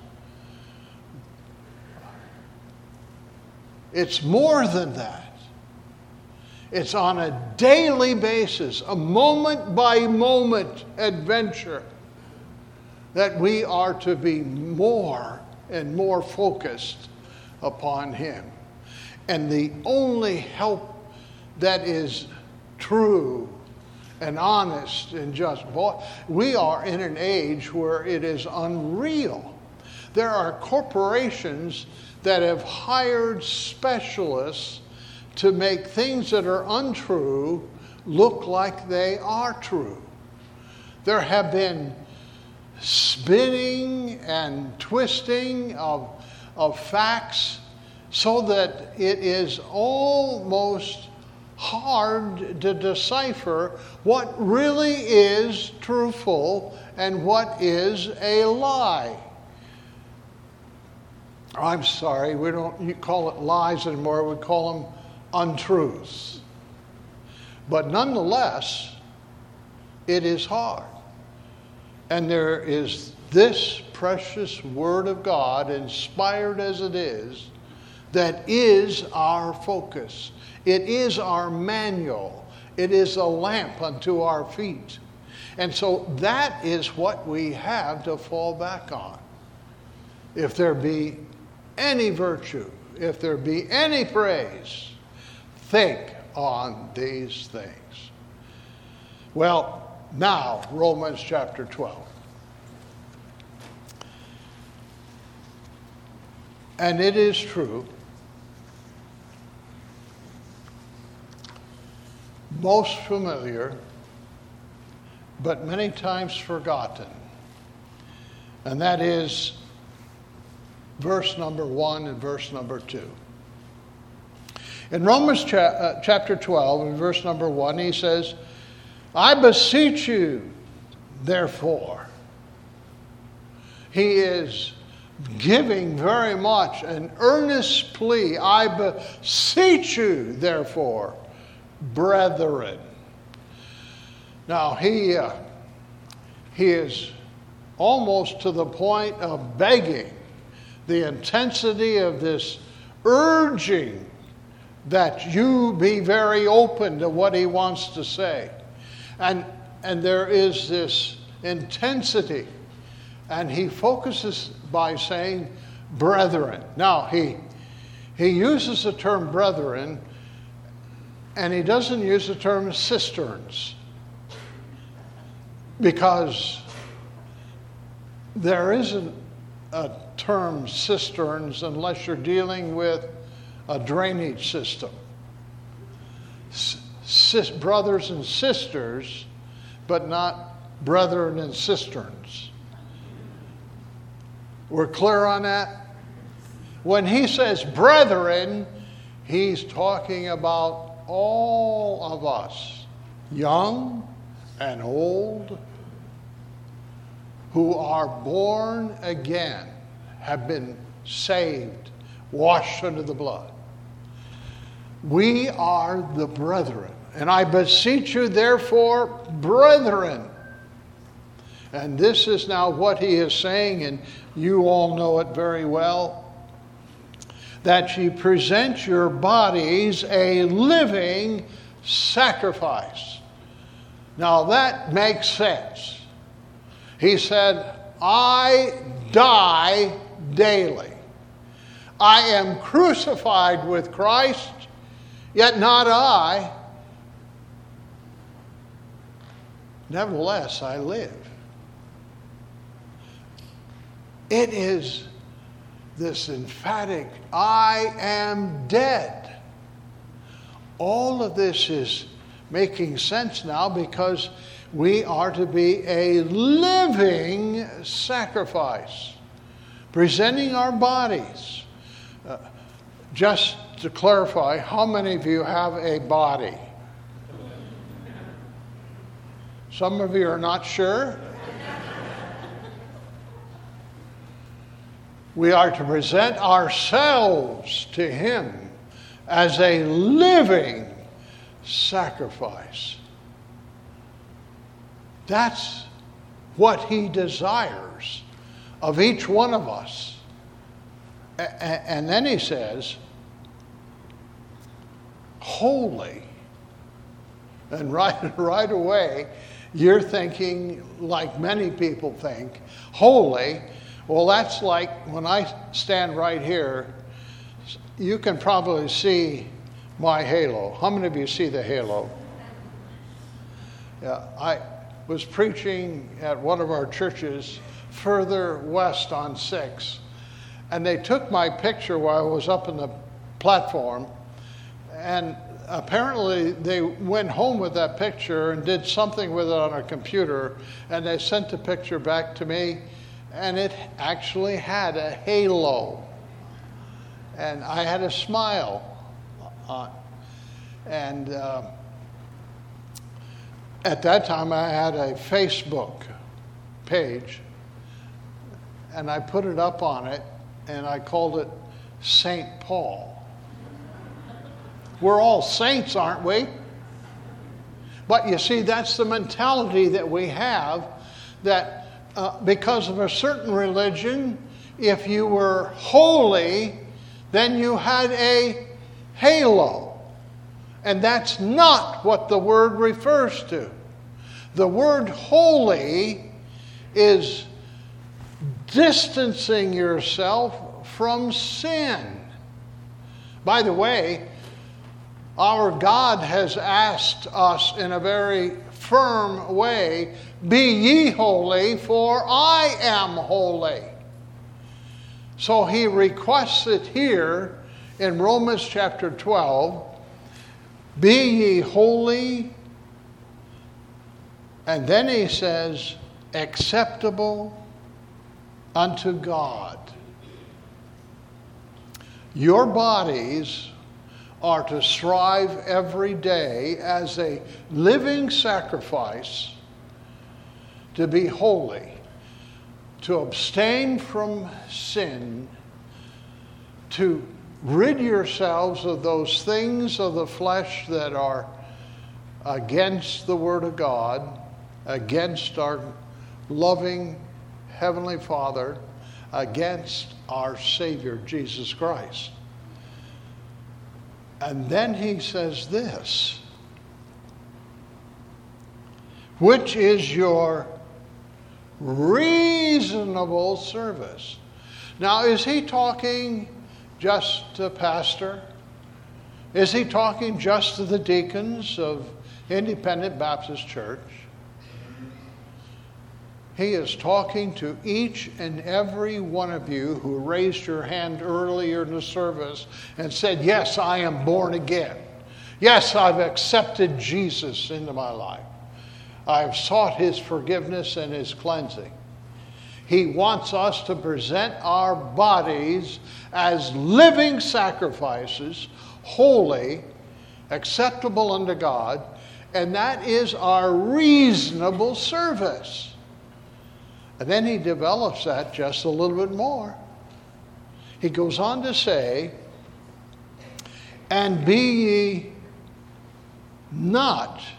It's more than that. It's on a daily basis, a moment by moment adventure that we are to be more and more focused upon him. And the only help that is true and honest and just, we are in an age where it is unreal. There are corporations that have hired specialists to make things that are untrue look like they are true. There have been spinning and twisting of, of facts so that it is almost hard to decipher what really is truthful and what is a lie. I'm sorry, we don't call it lies anymore, we call them untruths. But nonetheless, it is hard. And there is this precious Word of God, inspired as it is, that is our focus. It is our manual. It is a lamp unto our feet. And so that is what we have to fall back on. If there be any virtue, if there be any praise, think on these things. Well, now, Romans chapter twelve. and it is true, most familiar, but many times forgotten. And that is verse number one and verse number two. In Romans cha- uh, chapter twelve, in verse number one, he says, I beseech you, therefore. He is giving very much an earnest plea. I beseech you, therefore, brethren. Now, he, uh, he is almost to the point of begging. The intensity of this urging that you be very open to what he wants to say. And, and there is this intensity. And he focuses by saying, brethren. Now, he, he uses the term brethren, and he doesn't use the term cisterns. Because there isn't a term cisterns unless you're dealing with a drainage system. Sis, brothers and sisters, but not brethren and cisterns. We're clear on that? When he says brethren, he's talking about all of us, young and old, who are born again, have been saved, washed under the blood. We are the brethren. And I beseech you, therefore, brethren. And this is now what he is saying, and you all know it very well, that ye present your bodies a living sacrifice. Now that makes sense. He said, I die daily. I am crucified with Christ, yet not I. Nevertheless, I live. It is this emphatic, I am dead. All of this is making sense now because we are to be a living sacrifice, presenting our bodies. Uh, just to clarify, how many of you have a body? Some of you are not sure. We are to present ourselves to him as a living sacrifice. That's what he desires of each one of us. And then he says, holy. And right, right away, you're thinking, like many people think, holy. Well, that's like when I stand right here, you can probably see my halo. How many of you see the halo? Yeah, I was preaching at one of our churches further west on six, and they took my picture while I was up in the platform, and apparently they went home with that picture and did something with it on a computer, and they sent the picture back to me, and it actually had a halo. And I had a smile on. And uh, at that time, I had a Facebook page, and I put it up on it, and I called it Saint Paul. We're all saints, aren't we? But you see, that's the mentality that we have, that uh, because of a certain religion, if you were holy, then you had a halo. And that's not what the word refers to. The word holy is distancing yourself from sin. By the way, our God has asked us in a very firm way, be ye holy, for I am holy. So he requests it here in Romans chapter twelve, be ye holy, and then he says, acceptable unto God. Your bodies are to strive every day as a living sacrifice to be holy, to abstain from sin, to rid yourselves of those things of the flesh that are against the Word of God, against our loving Heavenly Father, against our Savior, Jesus Christ. And then he says this, which is your reasonable service. Now, is he talking just to pastor? Is he talking just to the deacons of Independent Baptist Church? He is talking to each and every one of you who raised your hand earlier in the service and said, yes, I am born again. Yes, I've accepted Jesus into my life. I've sought his forgiveness and his cleansing. He wants us to present our bodies as living sacrifices, holy, acceptable unto God, and that is our reasonable service. And then he develops that just a little bit more. He goes on to say, and be ye not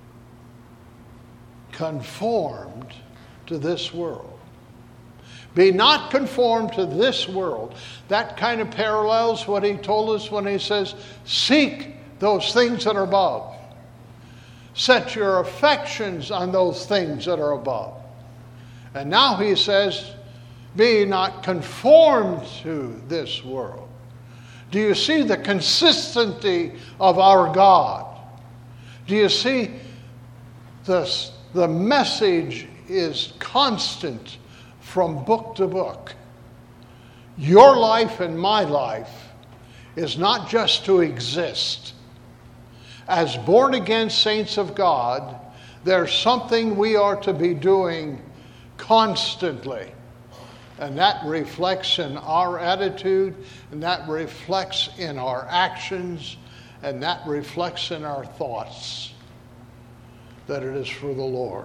conformed to this world. Be not conformed to this world. That kind of parallels what he told us when he says, seek those things that are above. Set your affections on those things that are above. And now he says, be not conformed to this world. Do you see the consistency of our God? Do you see the, the message is constant from book to book? Your life and my life is not just to exist. As born-again saints of God, there's something we are to be doing constantly. And that reflects in our attitude, and that reflects in our actions, and that reflects in our thoughts, that it is for the Lord.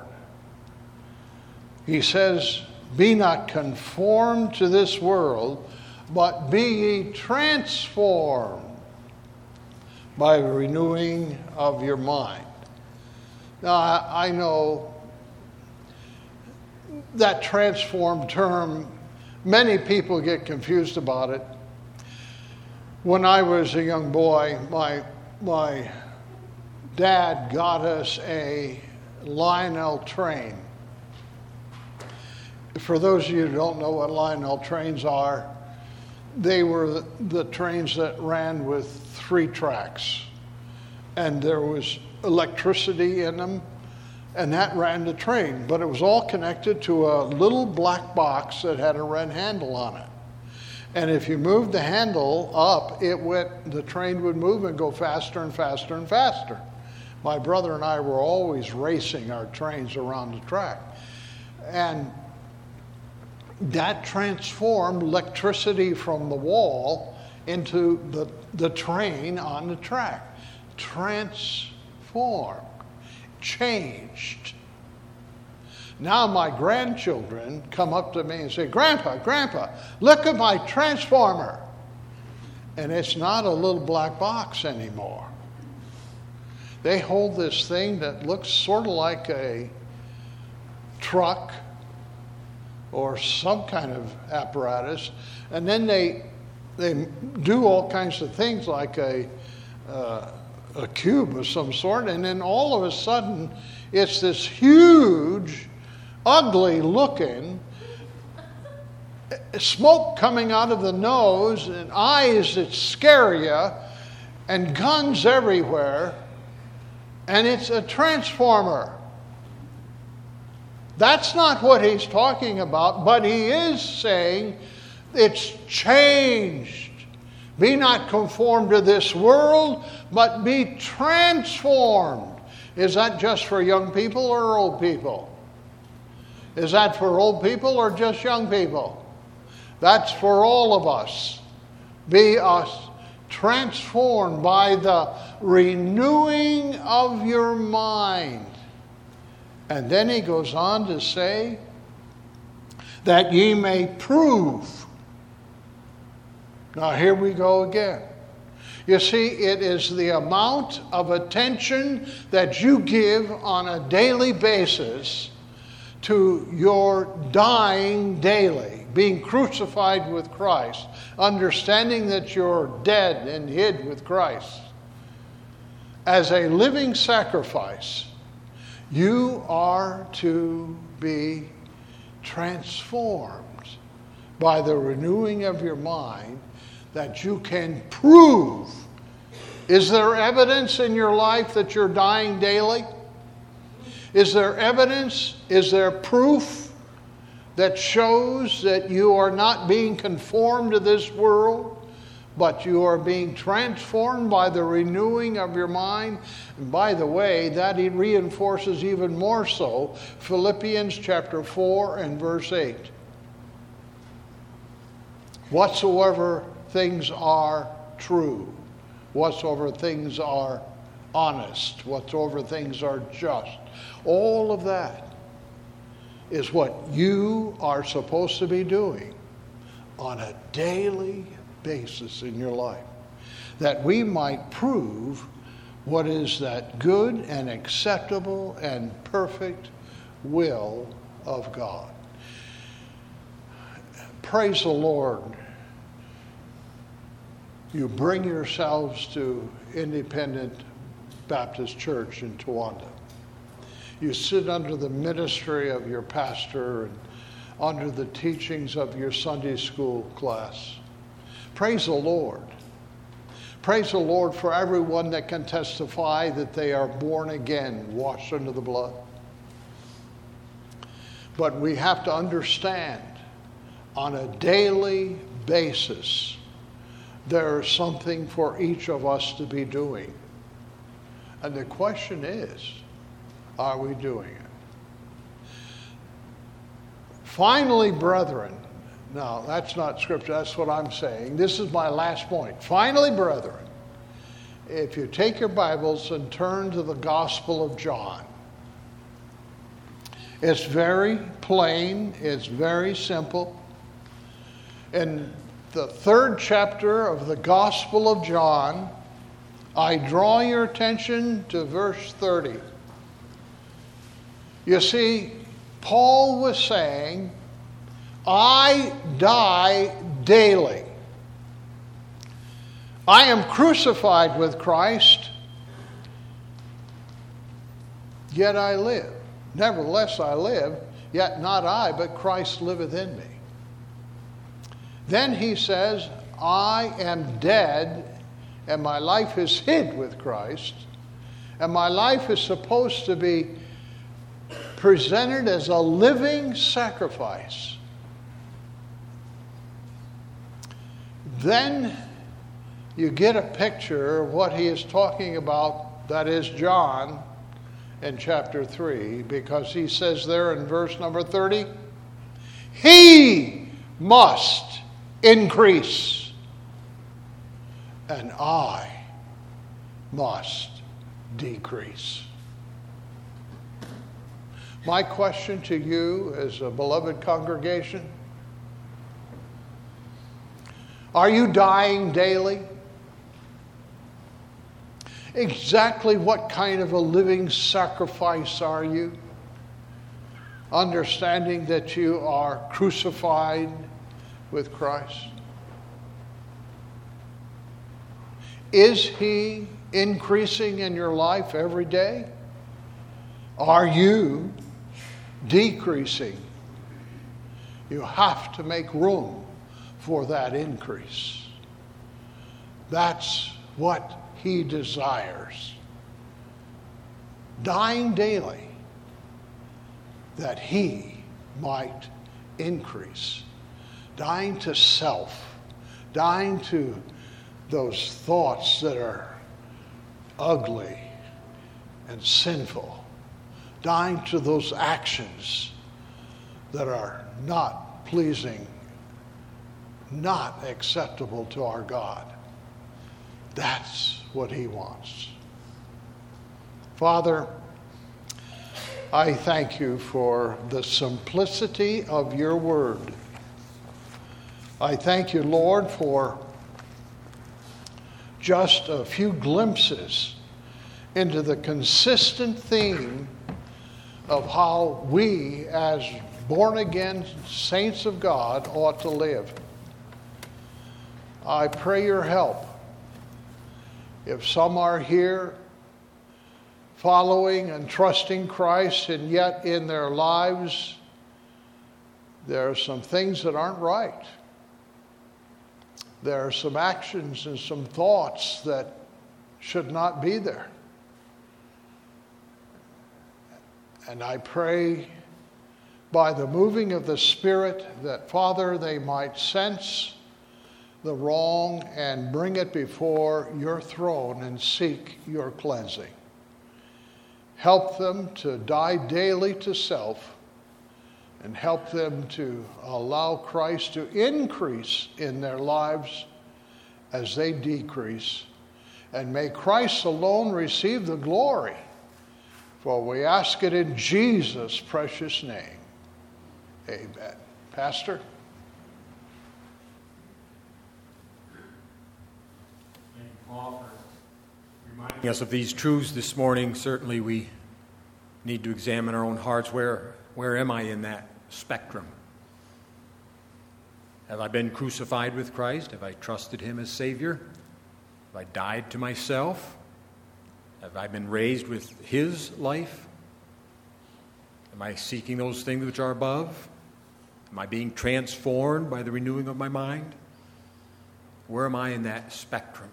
He says, be not conformed to this world, but be ye transformed by the renewing of your mind. Now, I, I know that transformed term, many people get confused about it. When I was a young boy, my, my dad got us a Lionel train. For those of you who don't know what Lionel trains are, they were the, the trains that ran with three tracks. And there was electricity in them, and that ran the train. But it was all connected to a little black box that had a red handle on it. And if you moved the handle up, it went, the train would move and go faster and faster and faster. My brother and I were always racing our trains around the track. And that transformed electricity from the wall into the, the train on the track. Transformed. Changed. Now my grandchildren come up to me and say, Grandpa, Grandpa, look at my transformer. And it's not a little black box anymore. They hold this thing that looks sort of like a truck or some kind of apparatus, and then they they do all kinds of things like a uh, a cube of some sort, and then all of a sudden it's this huge, ugly looking smoke coming out of the nose and eyes that scare you and guns everywhere, and it's a transformer. That's not what he's talking about, but he is saying It's changed. Be not conformed to this world, but be transformed. Is that just for young people or old people? Is that for old people or just young people? That's for all of us. Be us transformed by the renewing of your mind. And then he goes on to say, that ye may prove. Now here we go again. You see, it is the amount of attention that you give on a daily basis to your dying daily, being crucified with Christ, understanding that you're dead and hid with Christ. As a living sacrifice, you are to be transformed by the renewing of your mind, that you can prove. Is there evidence in your life that you're dying daily? Is there evidence? Is there proof that shows that you are not being conformed to this world, but you are being transformed by the renewing of your mind? And by the way, that it reinforces even more so Philippians chapter four and verse eight. Whatsoever things are true, whatsoever things are honest, whatsoever things are just, all of that is what you are supposed to be doing on a daily basis in your life, that we might prove what is that good and acceptable and perfect will of God. Praise the Lord. You bring yourselves to Independent Baptist Church in Towanda. You sit under the ministry of your pastor and under the teachings of your Sunday school class. Praise the Lord. Praise the Lord for everyone that can testify that they are born again, washed under the blood. But we have to understand, on a daily basis, there is something for each of us to be doing. And the question is, are we doing it? Finally, brethren, now that's not scripture, that's what I'm saying. This is my last point. Finally, brethren, if you take your Bibles and turn to the Gospel of John, it's very plain, it's very simple. In the third chapter of the Gospel of John, I draw your attention to verse thirty. You see, Paul was saying, I die daily. I am crucified with Christ, yet I live. Nevertheless I live, yet not I, but Christ liveth in me. Then he says, I am dead, and my life is hid with Christ, and my life is supposed to be presented as a living sacrifice. Then you get a picture of what he is talking about, that is John in chapter three, because he says there in verse number thirty, he must increase, and I must decrease. My question to you as a beloved congregation, are you dying daily? Exactly what kind of a living sacrifice are you? Understanding that you are crucified with Christ. Is he increasing in your life every day? Are you decreasing? You have to make room for that increase. That's what he desires. Dying daily, that he might increase. dying to self, dying to those thoughts that are ugly and sinful, dying to those actions that are not pleasing, not acceptable to our God. That's what he wants. Father, I thank you for the simplicity of your word. I thank you, Lord, for just a few glimpses into the consistent theme of how we, as born-again saints of God, ought to live. I pray your help. If some are here following and trusting Christ, and yet in their lives there are some things that aren't right. There are some actions and some thoughts that should not be there. And I pray by the moving of the Spirit that, Father, they might sense the wrong and bring it before your throne and seek your cleansing. Help them to die daily to self, and help them to allow Christ to increase in their lives as they decrease. And may Christ alone receive the glory, for we ask it in Jesus' precious name. Amen. Pastor? Thank you, Paul, for reminding us of these truths this morning. Certainly we need to examine our own hearts. Where, where am I in that spectrum? Have I been crucified with Christ? Have I trusted him as Savior? Have I died to myself? Have I been raised with his life? Am I seeking those things which are above? Am I being transformed by the renewing of my mind? Where am I in that spectrum?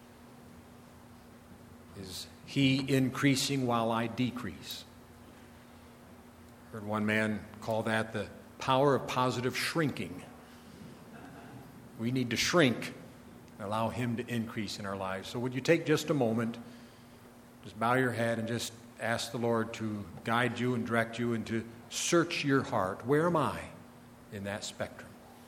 Is he increasing while I decrease? I heard one man call that the power of positive shrinking. We need to shrink and allow him to increase in our lives. So would you take just a moment, just bow your head and just ask the Lord to guide you and direct you and to search your heart. Where am I in that spectrum?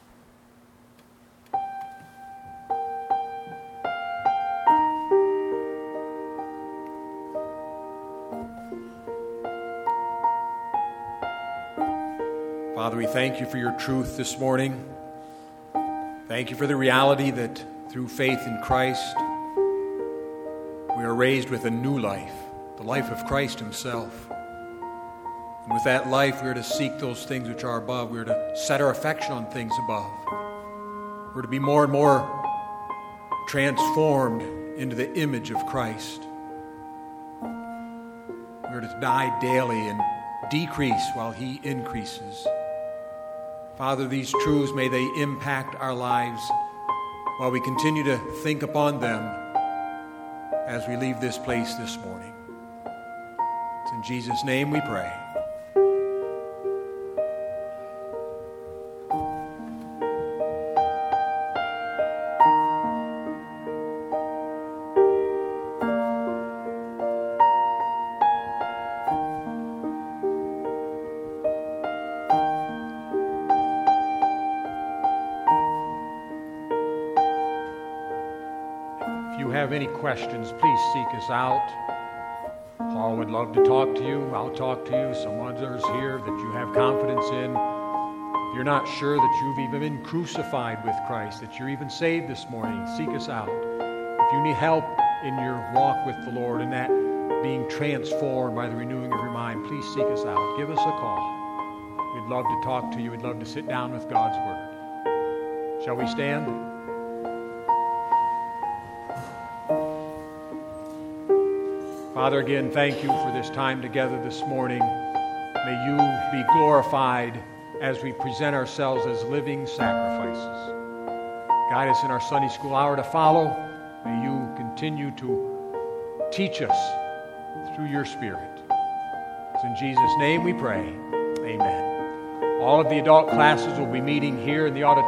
Father, we thank you for your truth this morning. Thank you for the reality that through faith in Christ, we are raised with a new life, the life of Christ himself. And with that life, we are to seek those things which are above. We are to set our affection on things above. We're to be more and more transformed into the image of Christ. We are to die daily and decrease while he increases. Father, these truths, may they impact our lives while we continue to think upon them as we leave this place this morning. It's in Jesus' name we pray. Have any questions, please seek us out. Paul would love to talk to you. I'll talk to you. Some others here that you have confidence in. If you're not sure that you've even been crucified with Christ, that you're even saved this morning, seek us out. If you need help in your walk with the Lord and that being transformed by the renewing of your mind, please seek us out. Give us a call. We'd love to talk to you. We'd love to sit down with God's Word. Shall we stand? Father, again, thank you for this time together this morning. May you be glorified as we present ourselves as living sacrifices. Guide us in our Sunday school hour to follow. May you continue to teach us through your Spirit. It's in Jesus' name we pray. Amen. All of the adult classes will be meeting here in the auditorium.